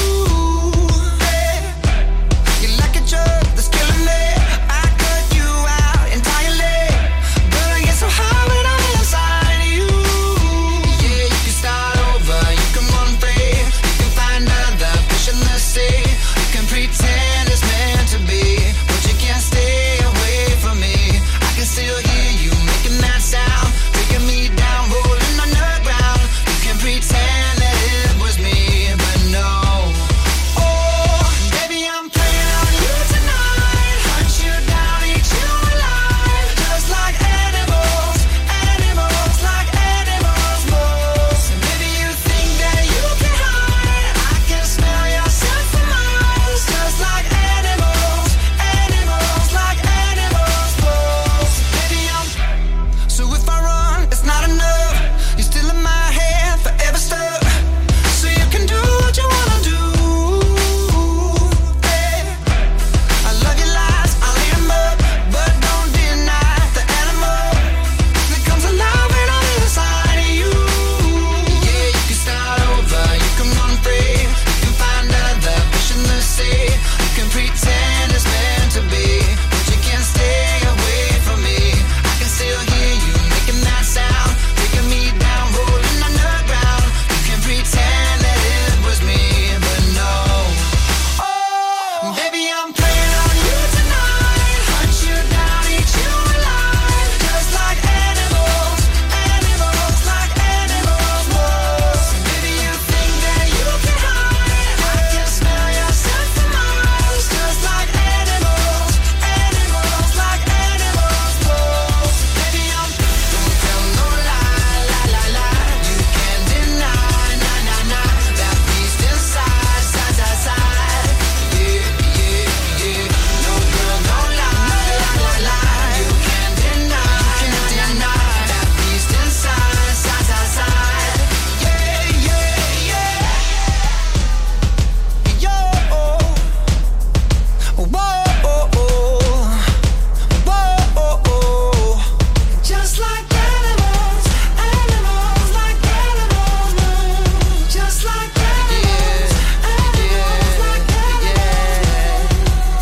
You're like a drug that's killing me. I cut you out entirely. But I get so high when I'm inside of you. Yeah, you can start over, you can run free. You can find other fish in the sea. You can pretend it's meant to be, but you can't stay away from me. I can still hear you making that sound, taking me down, rolling on the ground. You can pretend that it was me, but no. Oh, baby, I'm playing on you tonight. Hunt you down, eat you alive. Just like animals, animals, like animals, moles. Maybe you think that you can hide. I can smell yourself for miles. Just like animals, animals, like animals, moles. Baby, I'm so if I run, it's not enough. You're still in my head, forever stuck. So you can do what you wanna do. Hey, I love your lies, I'll eat 'em up, but don't deny the animal that comes alive when I'm inside of you. Yeah, you can start over, you can run free, you can find other fish in the sea. You can pretend it's meant to be, but you can't stay away from me. I can still hear you making that sound, taking me down, rolling on the ground. You can pretend that it was me, but no. Oh, baby, I'm playing on you tonight. Hunt you down, eat you alive. Just like animals, animals, like animals, moles. Maybe you think that you can hide. I can smell yourself for miles. Just like animals, animals, like animals, moles. Baby, I'm don't tell no lie, lie, lie, lie. You can't deny, nah, nah, nah. That beast inside, side, side, side. Yeah, yeah, yeah. No girl, don't lie, lie, lie, lie. You can't deny that beast inside, side, side, side. Yeah, yeah, yeah. Yo, whoa, whoa. Just like animals, animals, like animals, moves. Just like animals, animals, like animals.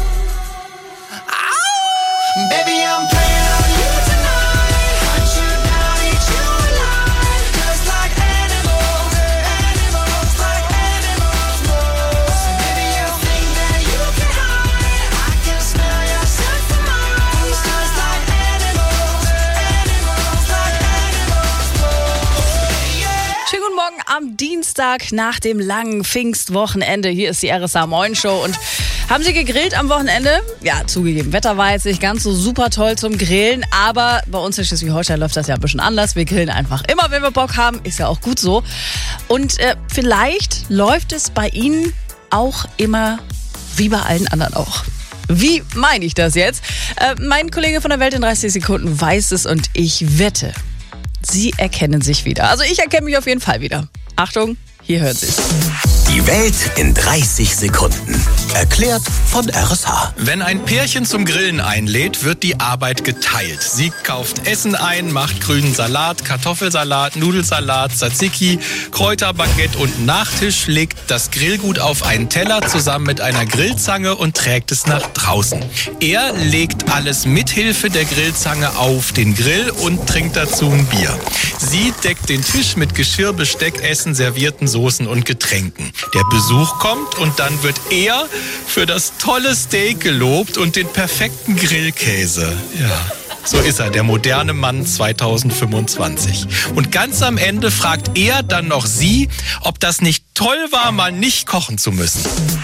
Ow! Baby, I'm playing on you tonight. Hunt you down, eat you alive. Just like animals, animals, like animals, moves. Maybe you think that you can hide. I can smell yourself for miles. Just like animals, animals, like animals, moves. Yeah. Schönen guten Morgen am Dienstag nach dem langen Pfingstwochenende. Hier ist die RSH Moin Show. Und haben Sie gegrillt am Wochenende? Ja, zugegeben, Wetter war jetzt nicht ganz so super toll zum Grillen, aber bei uns in Schleswig-Holstein läuft das ja ein bisschen anders. Wir grillen einfach immer, wenn wir Bock haben, ist ja auch gut so. Und vielleicht läuft es bei Ihnen auch immer wie bei allen anderen auch. Wie meine ich das jetzt? Mein Kollege von der Welt in 30 Sekunden weiß es und ich wette, Sie erkennen sich wieder. Also ich erkenne mich auf jeden Fall wieder. Achtung, hier hören Sie es. Die Welt in 30 Sekunden. Erklärt von RSH. Wenn ein Pärchen zum Grillen einlädt, wird die Arbeit geteilt. Sie kauft Essen ein, macht grünen Salat, Kartoffelsalat, Nudelsalat, Tzatziki, Kräuterbaguette und Nachtisch, legt das Grillgut auf einen Teller zusammen mit einer Grillzange und trägt es nach draußen. Er legt alles mithilfe der Grillzange auf den Grill und trinkt dazu ein Bier. Sie deckt den Tisch mit Geschirr, Besteck, Essen, servierten Soßen und Getränken. Der Besuch kommt und dann wird er für das tolle Steak gelobt und den perfekten Grillkäse. Ja, so ist er, der moderne Mann 2025. Und ganz am Ende fragt er dann noch sie, ob das nicht toll war, mal nicht kochen zu müssen. Die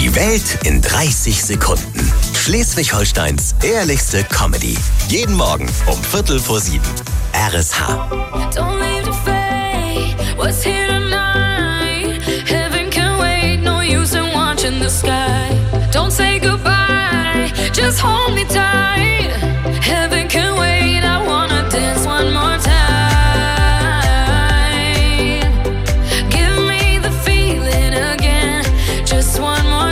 Die Welt in 30 Sekunden. Schleswig-Holsteins ehrlichste Comedy. Jeden Morgen um 6:45. RSH. Don't leave the fate. What's here tonight? Heaven can wait. No use in watching the sky. Don't say goodbye. Just hold me tight. Heaven can wait. I wanna dance one more time. Give me the feeling again. Just one more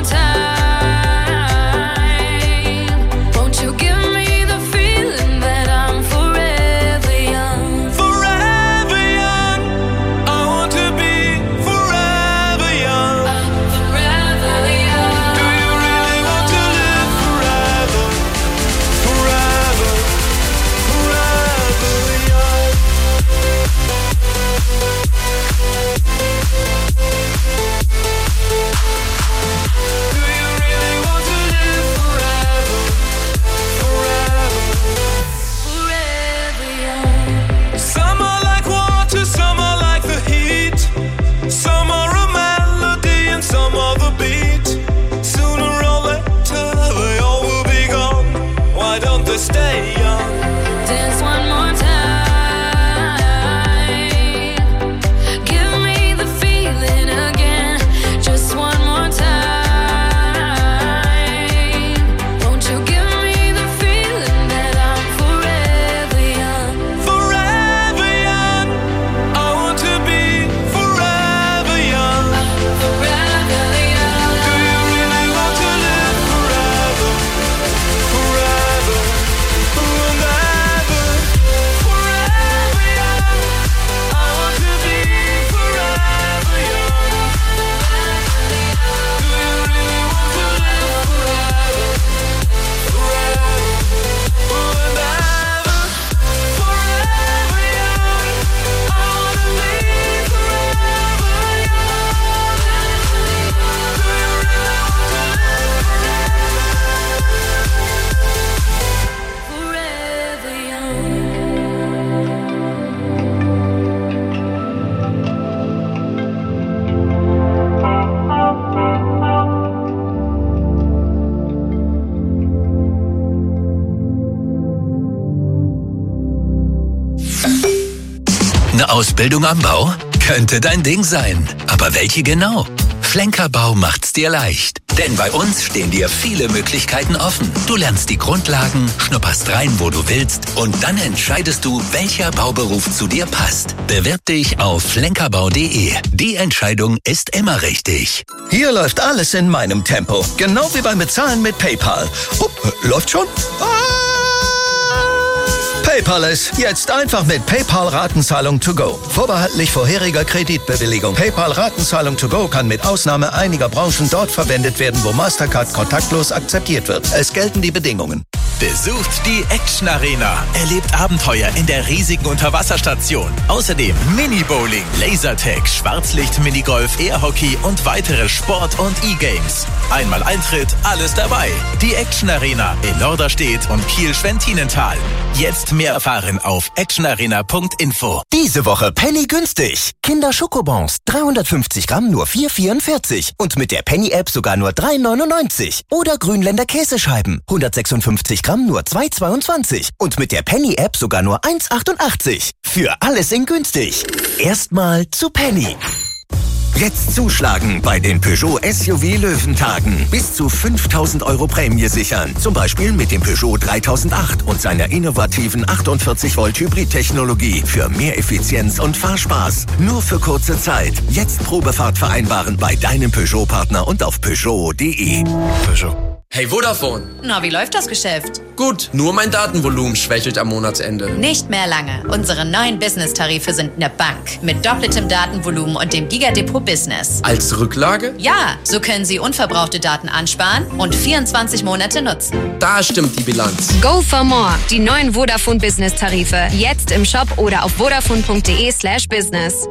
time. Won't you give me the feeling that I'm forever young? Forever young. I want to be forever young. Forever young. Do you really want to live forever? Forever. Forever young. Do you really want to live forever? Forever. Forever young. Some are like water, some are like the heat. Some are a melody and some are the beat. Sooner or later they all will be gone. Why don't they stay young? Dance one more time. Give me the feeling again. Just one more time. Won't you give me the feeling that I'm forever young? Forever young. I want to be forever young. Forever young. Do you really want to live forever? Forever. And ever. Forever young. I want to be forever young. Do you really want to live forever? Forever. And ever. Forever young. I want to be forever young. Do you really want to live Forever young. Eine Ausbildung am Bau? Könnte dein Ding sein. Aber welche genau? Flenkerbau macht's dir leicht. Denn bei uns stehen dir viele Möglichkeiten offen. Du lernst die Grundlagen, schnupperst rein, wo du willst und dann entscheidest du, welcher Bauberuf zu dir passt. Bewirb dich auf flenkerbau.de. Die Entscheidung ist immer richtig. Hier läuft alles in meinem Tempo. Genau wie beim Bezahlen mit PayPal. Läuft schon? PayPal jetzt einfach mit PayPal Ratenzahlung to go. Vorbehaltlich vorheriger Kreditbewilligung. PayPal Ratenzahlung to go kann mit Ausnahme einiger Branchen dort verwendet werden, wo Mastercard kontaktlos akzeptiert wird. Es gelten die Bedingungen. Besucht die Action Arena. Erlebt Abenteuer in der riesigen Unterwasserstation. Außerdem Mini-Bowling, Lasertag, Schwarzlicht, Minigolf, Airhockey und weitere Sport- und E-Games. Einmal Eintritt, alles dabei. Die Action Arena in Norderstedt und Kiel-Schwentinental. Jetzt mehr erfahren auf actionarena.info. Diese Woche Penny günstig. Kinder-Schokobons, 350 Gramm nur 4,44. Und mit der Penny-App sogar nur 3,99. Oder Grünländer Käsescheiben, 156 Gramm nur 2,22. Und mit der Penny-App sogar nur 1,88. Für alles in günstig. Erstmal zu Penny. Jetzt zuschlagen bei den Peugeot SUV Löwentagen. Bis zu 5.000 € Prämie sichern. Zum Beispiel mit dem Peugeot 3008 und seiner innovativen 48-Volt Hybrid-Technologie für mehr Effizienz und Fahrspaß. Nur für kurze Zeit. Jetzt Probefahrt vereinbaren bei deinem Peugeot-Partner und auf Peugeot.de. Peugeot. Hey Vodafone. Na, wie läuft das Geschäft? Gut, nur mein Datenvolumen schwächelt am Monatsende. Nicht mehr lange. Unsere neuen Business-Tarife sind eine Bank. Mit doppeltem Datenvolumen und dem Gigadepot Business. Als Rücklage? Ja, so können Sie unverbrauchte Daten ansparen und 24 Monate nutzen. Da stimmt die Bilanz. Go for more. Die neuen Vodafone Business-Tarife. Jetzt im Shop oder auf vodafone.de/business.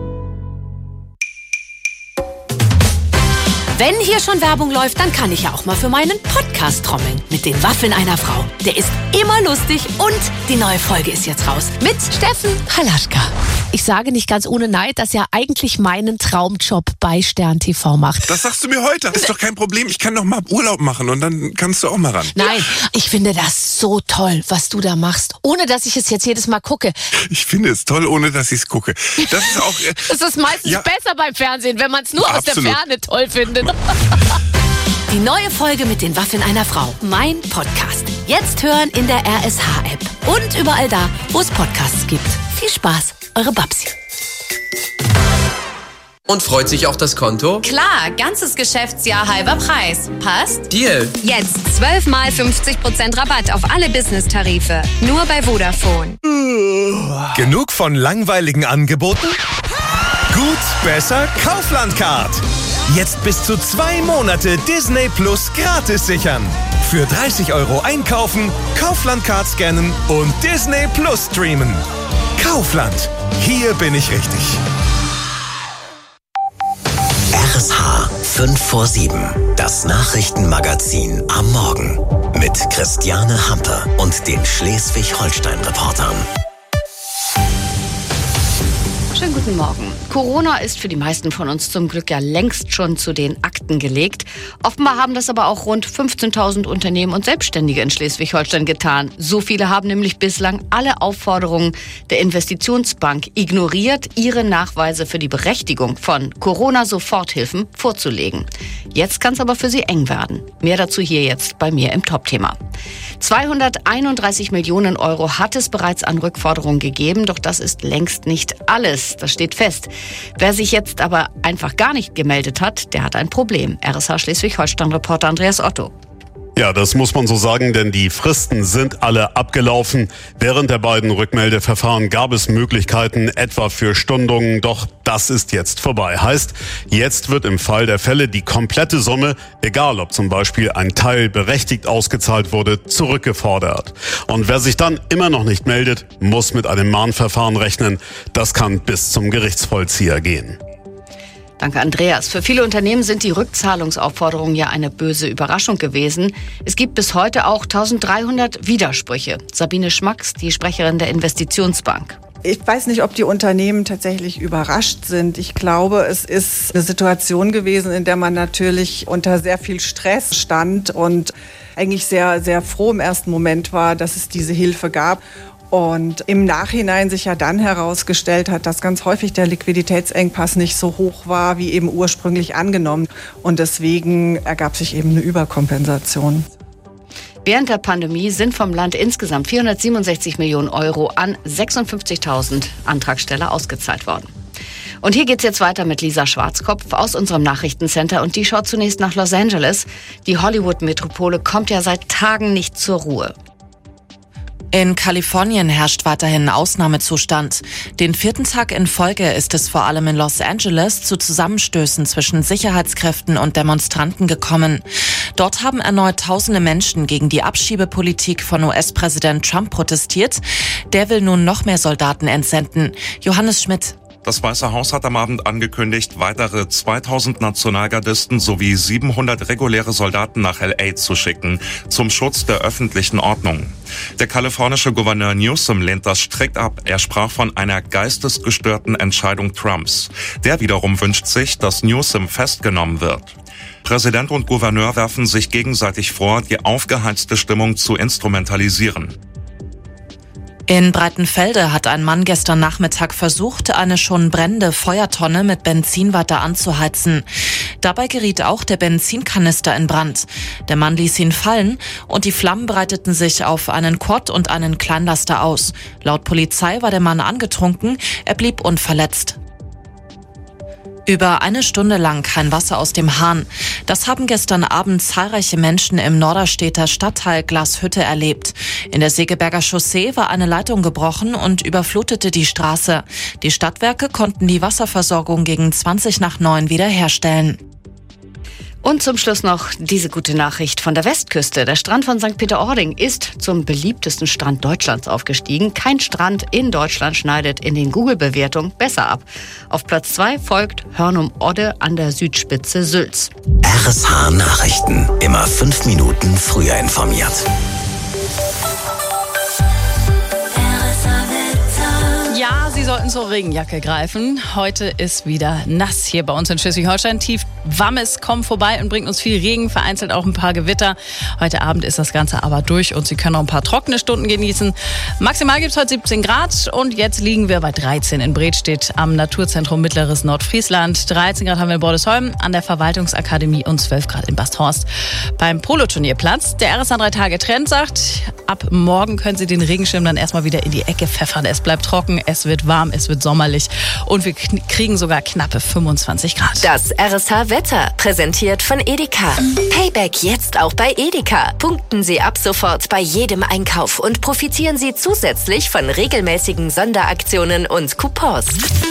Wenn hier schon Werbung läuft, dann kann ich ja auch mal für meinen Podcast trommeln. Mit den Waffeln einer Frau. Der ist immer lustig und die neue Folge ist jetzt raus. Mit Steffen Halaschka. ich sage nicht ganz ohne Neid, dass er eigentlich meinen Traumjob bei Stern TV macht. Das sagst du mir heute. Das ist doch kein Problem. Ich kann doch mal Urlaub machen und dann kannst du auch mal ran. Nein, ich finde das so toll, was du da machst. Ohne, dass ich es jetzt jedes Mal gucke. Ich finde es toll, ohne dass ich es gucke. Das ist auch... Das ist meistens besser beim Fernsehen, wenn man es nur aus der Ferne toll findet. Die neue Folge mit den Waffeln einer Frau. Mein Podcast. Jetzt hören in der RSH-App. Und überall da, wo es Podcasts gibt. Viel Spaß, eure Babsi. Und freut sich auch das Konto? Klar, ganzes Geschäftsjahr halber Preis. Passt? Deal. Jetzt 12 mal 50% Rabatt auf alle Business-Tarife. Nur bei Vodafone. Genug von langweiligen Angeboten? Gut, besser, Kaufland-Card. Jetzt bis zu 2 Monate Disney Plus gratis sichern. Für 30 € einkaufen, Kaufland-Card scannen und Disney Plus streamen. Kaufland. Hier bin ich richtig. RSH 5 vor 7. Das Nachrichtenmagazin am Morgen. Mit Christiane Hampe und den Schleswig-Holstein-Reportern. Schönen guten Morgen. Corona ist für die meisten von uns zum Glück ja längst schon zu den Akten gelegt. Offenbar haben das aber auch rund 15.000 Unternehmen und Selbstständige in Schleswig-Holstein getan. So viele haben nämlich bislang alle Aufforderungen der Investitionsbank ignoriert, ihre Nachweise für die Berechtigung von Corona-Soforthilfen vorzulegen. Jetzt kann es aber für sie eng werden. Mehr dazu hier jetzt bei mir im Top-Thema. 231 Millionen € hat es bereits an Rückforderungen gegeben, doch das ist längst nicht alles. Das steht fest. Wer sich jetzt aber einfach gar nicht gemeldet hat, der hat ein Problem. RSH Schleswig-Holstein-Reporter Andreas Otto. Ja, das muss man so sagen, denn die Fristen sind alle abgelaufen. Während der beiden Rückmeldeverfahren gab es Möglichkeiten, etwa für Stundungen, doch das ist jetzt vorbei. Heißt, jetzt wird im Fall der Fälle die komplette Summe, egal ob zum Beispiel ein Teil berechtigt ausgezahlt wurde, zurückgefordert. Und wer sich dann immer noch nicht meldet, muss mit einem Mahnverfahren rechnen. Das kann bis zum Gerichtsvollzieher gehen. Danke, Andreas. Für viele Unternehmen sind die Rückzahlungsaufforderungen ja eine böse Überraschung gewesen. Es gibt bis heute auch 1300 Widersprüche. Sabine Schmacks, die Sprecherin der Investitionsbank. Ich weiß nicht, ob die Unternehmen tatsächlich überrascht sind. Ich glaube, es ist eine Situation gewesen, in der man natürlich unter sehr viel Stress stand und eigentlich sehr, sehr froh im ersten Moment war, dass es diese Hilfe gab. Und im Nachhinein sich ja dann herausgestellt hat, dass ganz häufig der Liquiditätsengpass nicht so hoch war, wie eben ursprünglich angenommen. Und deswegen ergab sich eben eine Überkompensation. Während der Pandemie sind vom Land insgesamt 467 Millionen € an 56.000 Antragsteller ausgezahlt worden. Und hier geht's jetzt weiter mit Lisa Schwarzkopf aus unserem Nachrichtencenter. Und die schaut zunächst nach Los Angeles. Die Hollywood-Metropole kommt ja seit Tagen nicht zur Ruhe. In Kalifornien herrscht weiterhin Ausnahmezustand. Den 4. Tag in Folge ist es vor allem in Los Angeles zu Zusammenstößen zwischen Sicherheitskräften und Demonstranten gekommen. Dort haben erneut tausende Menschen gegen die Abschiebepolitik von US-Präsident Trump protestiert. Der will nun noch mehr Soldaten entsenden. Johannes Schmidt. Das Weiße Haus hat am Abend angekündigt, weitere 2000 Nationalgardisten sowie 700 reguläre Soldaten nach L.A. zu schicken, zum Schutz der öffentlichen Ordnung. Der kalifornische Gouverneur Newsom lehnt das strikt ab. Er sprach von einer geistesgestörten Entscheidung Trumps. Der wiederum wünscht sich, dass Newsom festgenommen wird. Präsident und Gouverneur werfen sich gegenseitig vor, die aufgeheizte Stimmung zu instrumentalisieren. In Breitenfelde hat ein Mann gestern Nachmittag versucht, eine schon brennende Feuertonne mit Benzin weiter anzuheizen. Dabei geriet auch der Benzinkanister in Brand. Der Mann ließ ihn fallen und die Flammen breiteten sich auf einen Quad und einen Kleinlaster aus. Laut Polizei war der Mann angetrunken, er blieb unverletzt. Über eine Stunde lang kein Wasser aus dem Hahn. Das haben gestern Abend zahlreiche Menschen im Norderstedter Stadtteil Glashütte erlebt. In der Segeberger Chaussee war eine Leitung gebrochen und überflutete die Straße. Die Stadtwerke konnten die Wasserversorgung gegen 8:20 wiederherstellen. Und zum Schluss noch diese gute Nachricht von der Westküste. Der Strand von St. Peter-Ording ist zum beliebtesten Strand Deutschlands aufgestiegen. Kein Strand in Deutschland schneidet in den Google-Bewertungen besser ab. Auf Platz 2 folgt Hörnum-Odde an der Südspitze Sülz. RSH Nachrichten. Immer 5 Minuten früher informiert. Ja, Sie sollten zur Regenjacke greifen. Heute ist wieder nass hier bei uns in Schleswig-Holstein. Tief Wammes kommt vorbei und bringt uns viel Regen, vereinzelt auch ein paar Gewitter. Heute Abend ist das Ganze aber durch und Sie können noch ein paar trockene Stunden genießen. Maximal gibt es heute 17 Grad und jetzt liegen wir bei 13 in Bredstedt am Naturzentrum Mittleres Nordfriesland. 13 Grad haben wir in Bordesholm an der Verwaltungsakademie und 12 Grad in Basthorst beim Poloturnierplatz. Der RSH 3-Tage-Trend sagt, ab morgen können Sie den Regenschirm dann erstmal wieder in die Ecke pfeffern. Es bleibt trocken, es wird warm, es wird sommerlich und wir kriegen sogar knappe 25 Grad. Das RSH-Wetter, präsentiert von Edeka. Payback jetzt auch bei Edeka. Punkten Sie ab sofort bei jedem Einkauf und profitieren Sie zusätzlich von regelmäßigen Sonderaktionen und Coupons.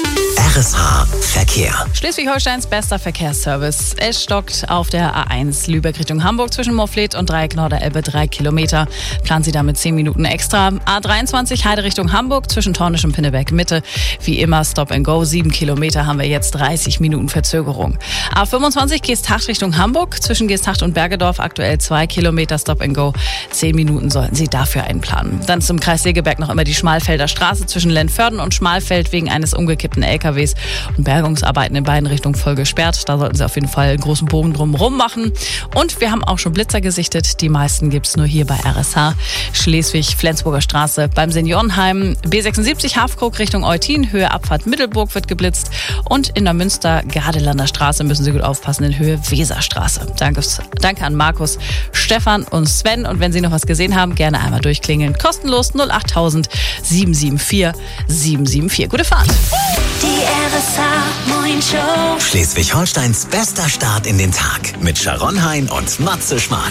RSH Verkehr. Schleswig-Holsteins bester Verkehrsservice. Es stockt auf der A1 Lübeck Richtung Hamburg zwischen Moorfleet und Dreieck Norderelbe 3 Kilometer. Planen Sie damit 10 Minuten extra. A23 Heide Richtung Hamburg zwischen Tornisch und Pinneberg Mitte. Wie immer Stop and Go. 7 Kilometer haben wir jetzt 30 Minuten Verzögerung. A25 Geesthacht Richtung Hamburg zwischen Geesthacht und Bergedorf aktuell 2 Kilometer Stop and Go. 10 Minuten sollten Sie dafür einplanen. Dann zum Kreis Segeberg noch immer die Schmalfelder Straße zwischen Lennförden und Schmalfeld wegen eines umgekippten LKWs und Bergungsarbeiten in beiden Richtungen voll gesperrt. Da sollten Sie auf jeden Fall einen großen Bogen drumherum machen. Und wir haben auch schon Blitzer gesichtet. Die meisten gibt es nur hier bei RSH. Schleswig, Flensburger Straße beim Seniorenheim. B76 Hafkrug Richtung Eutin, Höhe Abfahrt Mittelburg wird geblitzt. Und in der Münster-Gardelender Straße müssen Sie gut aufpassen, in Höhe Weserstraße. Danke an Markus, Stefan und Sven. Und wenn Sie noch was gesehen haben, gerne einmal durchklingeln. Kostenlos 08000 774 774. Gute Fahrt. Die RSH Morning Show. Schleswig-Holsteins bester Start in den Tag mit Sharon Hein und Matze Schmark.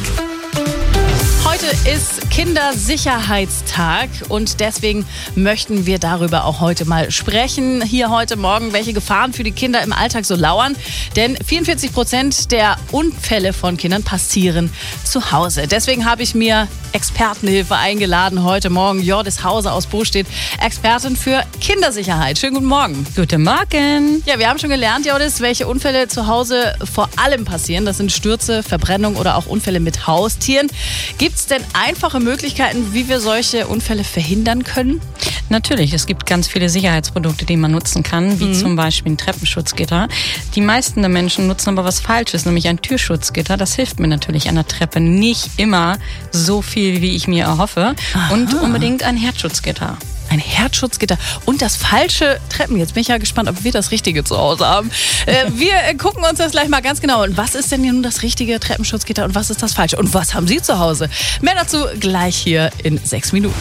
Heute ist Kindersicherheitstag und deswegen möchten wir darüber auch heute mal sprechen. Hier heute Morgen, welche Gefahren für die Kinder im Alltag so lauern. Denn 44% der Unfälle von Kindern passieren zu Hause. Deswegen habe ich mir Expertenhilfe eingeladen heute Morgen. Jordis Hauser aus Bostedt, Expertin für Kindersicherheit. Schönen guten Morgen. Guten Morgen. Ja, wir haben schon gelernt, Jordis, welche Unfälle zu Hause vor allem passieren. Das sind Stürze, Verbrennung oder auch Unfälle mit Haustieren. Gibt es denn einfache Möglichkeiten, wie wir solche Unfälle verhindern können? Natürlich, es gibt ganz viele Sicherheitsprodukte, die man nutzen kann, wie zum Beispiel ein Treppenschutzgitter. Die meisten der Menschen nutzen aber was Falsches, nämlich ein Türschutzgitter. Das hilft mir natürlich an der Treppe nicht immer so viel, wie ich mir erhoffe. Aha. Und unbedingt ein Herzschutzgitter. Ein Herzschutzgitter und das falsche Treppen. Jetzt bin ich ja gespannt, ob wir das Richtige zu Hause haben. Wir gucken uns das gleich mal ganz genau an. Was ist denn nun das richtige Treppenschutzgitter und was ist das falsche? Und was haben Sie zu Hause? Mehr dazu gleich hier in 6 Minuten.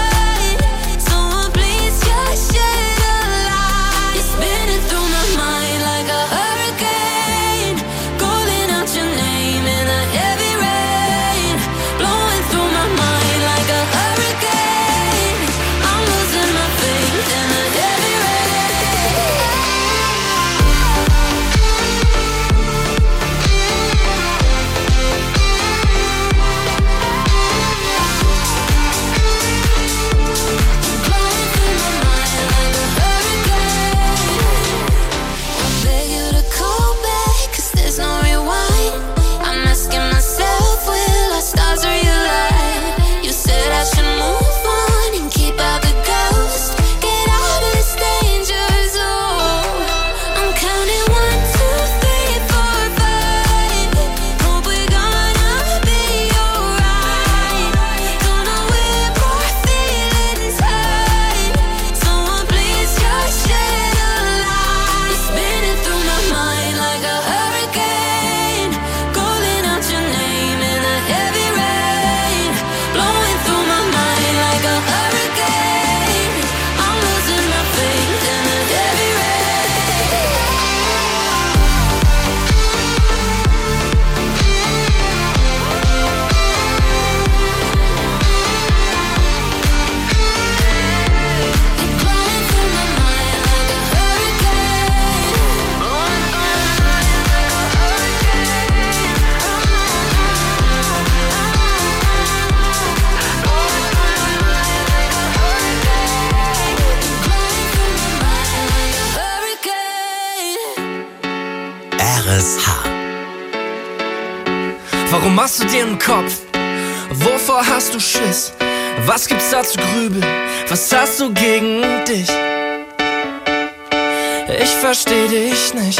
Through my mind. machst du dir einen Kopf? Wovor hast du Schiss? Was gibt's da zu grübeln? Was hast du gegen dich? Ich versteh dich nicht.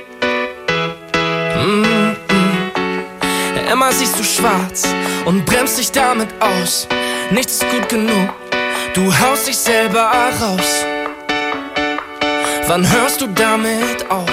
Immer siehst du schwarz und bremst dich damit aus. Nichts ist gut genug, du haust dich selber raus. Wann hörst du damit auf?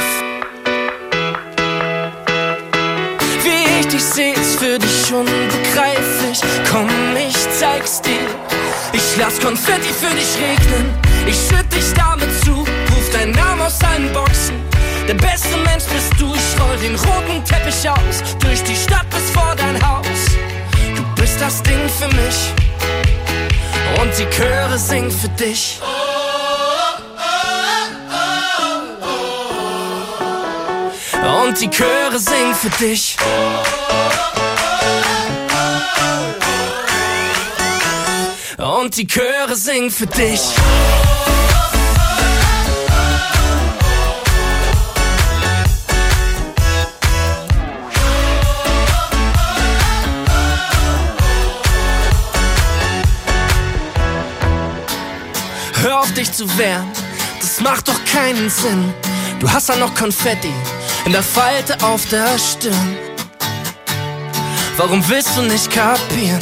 Wie ich dich seh, ist für dich unbegreiflich. Komm, ich zeig's dir. Ich lass Konfetti für dich regnen. Ich schütt dich damit zu, ruf deinen Namen aus deinen Boxen. Der beste Mensch bist du, ich roll den roten Teppich aus. Durch die Stadt bis vor dein Haus. Du bist das Ding für mich. Und die Chöre singen für dich. Und die Chöre singen für dich. Und die Chöre singen für dich. Hör auf dich zu wehren, das macht doch keinen Sinn. Du hast ja noch Konfetti in der Falte auf der Stirn. Warum willst du nicht kapieren?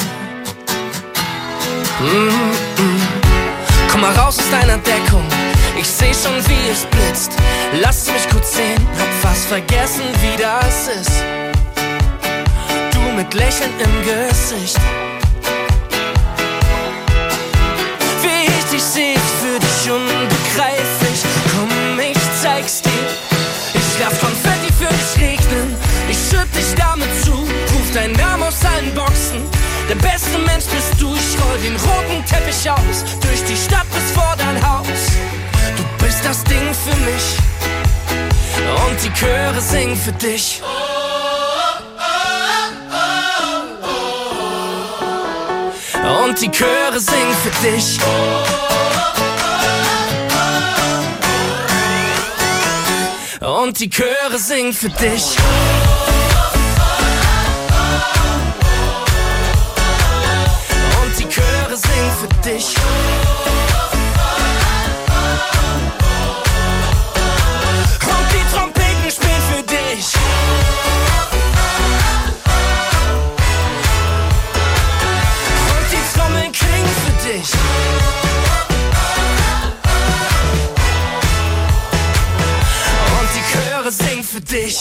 Komm mal raus aus deiner Deckung, ich seh schon wie es blitzt. Lass mich kurz sehen, hab fast vergessen wie das ist. Du mit Lächeln im Gesicht. Wie ich dich seh, ist für dich unbegreiflich. Komm, ich zeig's dir. Ich lass Konfetti für dich regnen. Ich schütt dich damit zu, ruf deinen Namen aus allen Boxen. Der beste Mensch bist du, ich roll den roten Teppich aus. Durch die Stadt bis vor dein Haus. Du bist das Ding für mich. Und die Chöre singen für dich. Und die Chöre singen für dich. Und die Chöre singen für dich. Und die Chöre singen für dich. Und die Trompeten spielen für dich. Und die Trommeln klingen für dich. Und die Chöre singen für dich.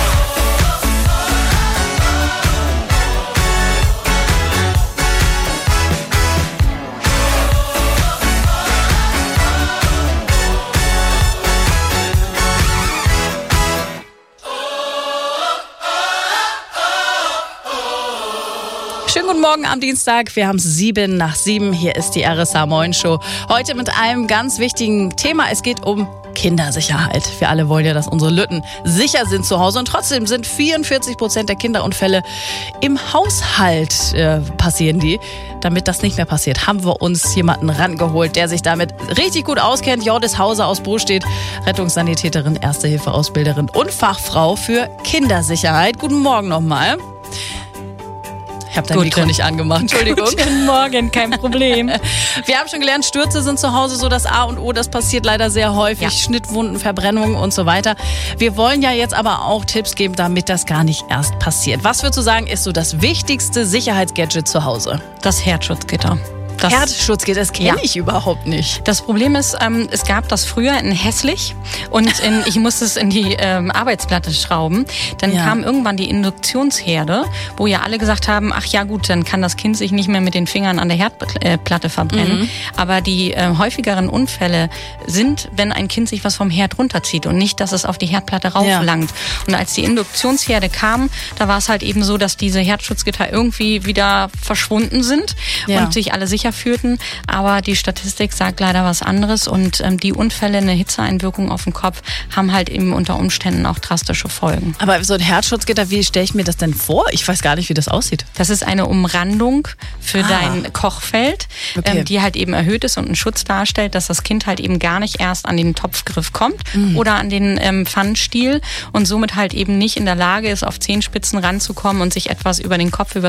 Schönen guten Morgen am Dienstag. Wir haben es 7:07. Hier ist die RSA Moin Show. Heute mit einem ganz wichtigen Thema. Es geht um Kindersicherheit. Wir alle wollen ja, dass unsere Lütten sicher sind zu Hause. Und trotzdem sind 44% der Kinderunfälle im Haushalt passieren die. Damit das nicht mehr passiert, haben wir uns jemanden rangeholt, der sich damit richtig gut auskennt. Jordis Hauser aus Bostedt, Rettungssanitäterin, Erste-Hilfe-Ausbilderin und Fachfrau für Kindersicherheit. Guten Morgen nochmal. Ich habe dein Mikro nicht angemacht, Entschuldigung. Guten Morgen, kein Problem. Wir haben schon gelernt, Stürze sind zu Hause so das A und O. Das passiert leider sehr häufig. Ja. Schnittwunden, Verbrennungen und so weiter. Wir wollen ja jetzt aber auch Tipps geben, damit das gar nicht erst passiert. Was würdest du sagen, ist so das wichtigste Sicherheitsgadget zu Hause? Das Herzschutzgitter. Herzschutzgitter, das kenne ich überhaupt nicht. Das Problem ist, es gab das früher in hässlich und ich musste es in die Arbeitsplatte schrauben. Dann kam irgendwann die Induktionsherde, wo ja alle gesagt haben, ach ja gut, dann kann das Kind sich nicht mehr mit den Fingern an der Herdplatte verbrennen. Aber die häufigeren Unfälle sind, wenn ein Kind sich was vom Herd runterzieht und nicht, dass es auf die Herdplatte rauflangt. Und als die Induktionsherde kam, da war es halt eben so, dass diese Herzschutzgitter irgendwie wieder verschwunden sind und sich alle sicher sicher fühlten. Aber die Statistik sagt leider was anderes und die Unfälle, eine Hitzeeinwirkung auf den Kopf, haben halt eben unter Umständen auch drastische Folgen. Aber so ein Herzschutzgitter, wie stelle ich mir das denn vor? Ich weiß gar nicht, wie das aussieht. Das ist eine Umrandung für dein Kochfeld, die halt eben erhöht ist und einen Schutz darstellt, dass das Kind halt eben gar nicht erst an den Topfgriff kommt oder an den Pfannenstiel und somit halt eben nicht in der Lage ist, auf Zehenspitzen ranzukommen und sich etwas über den Kopf, über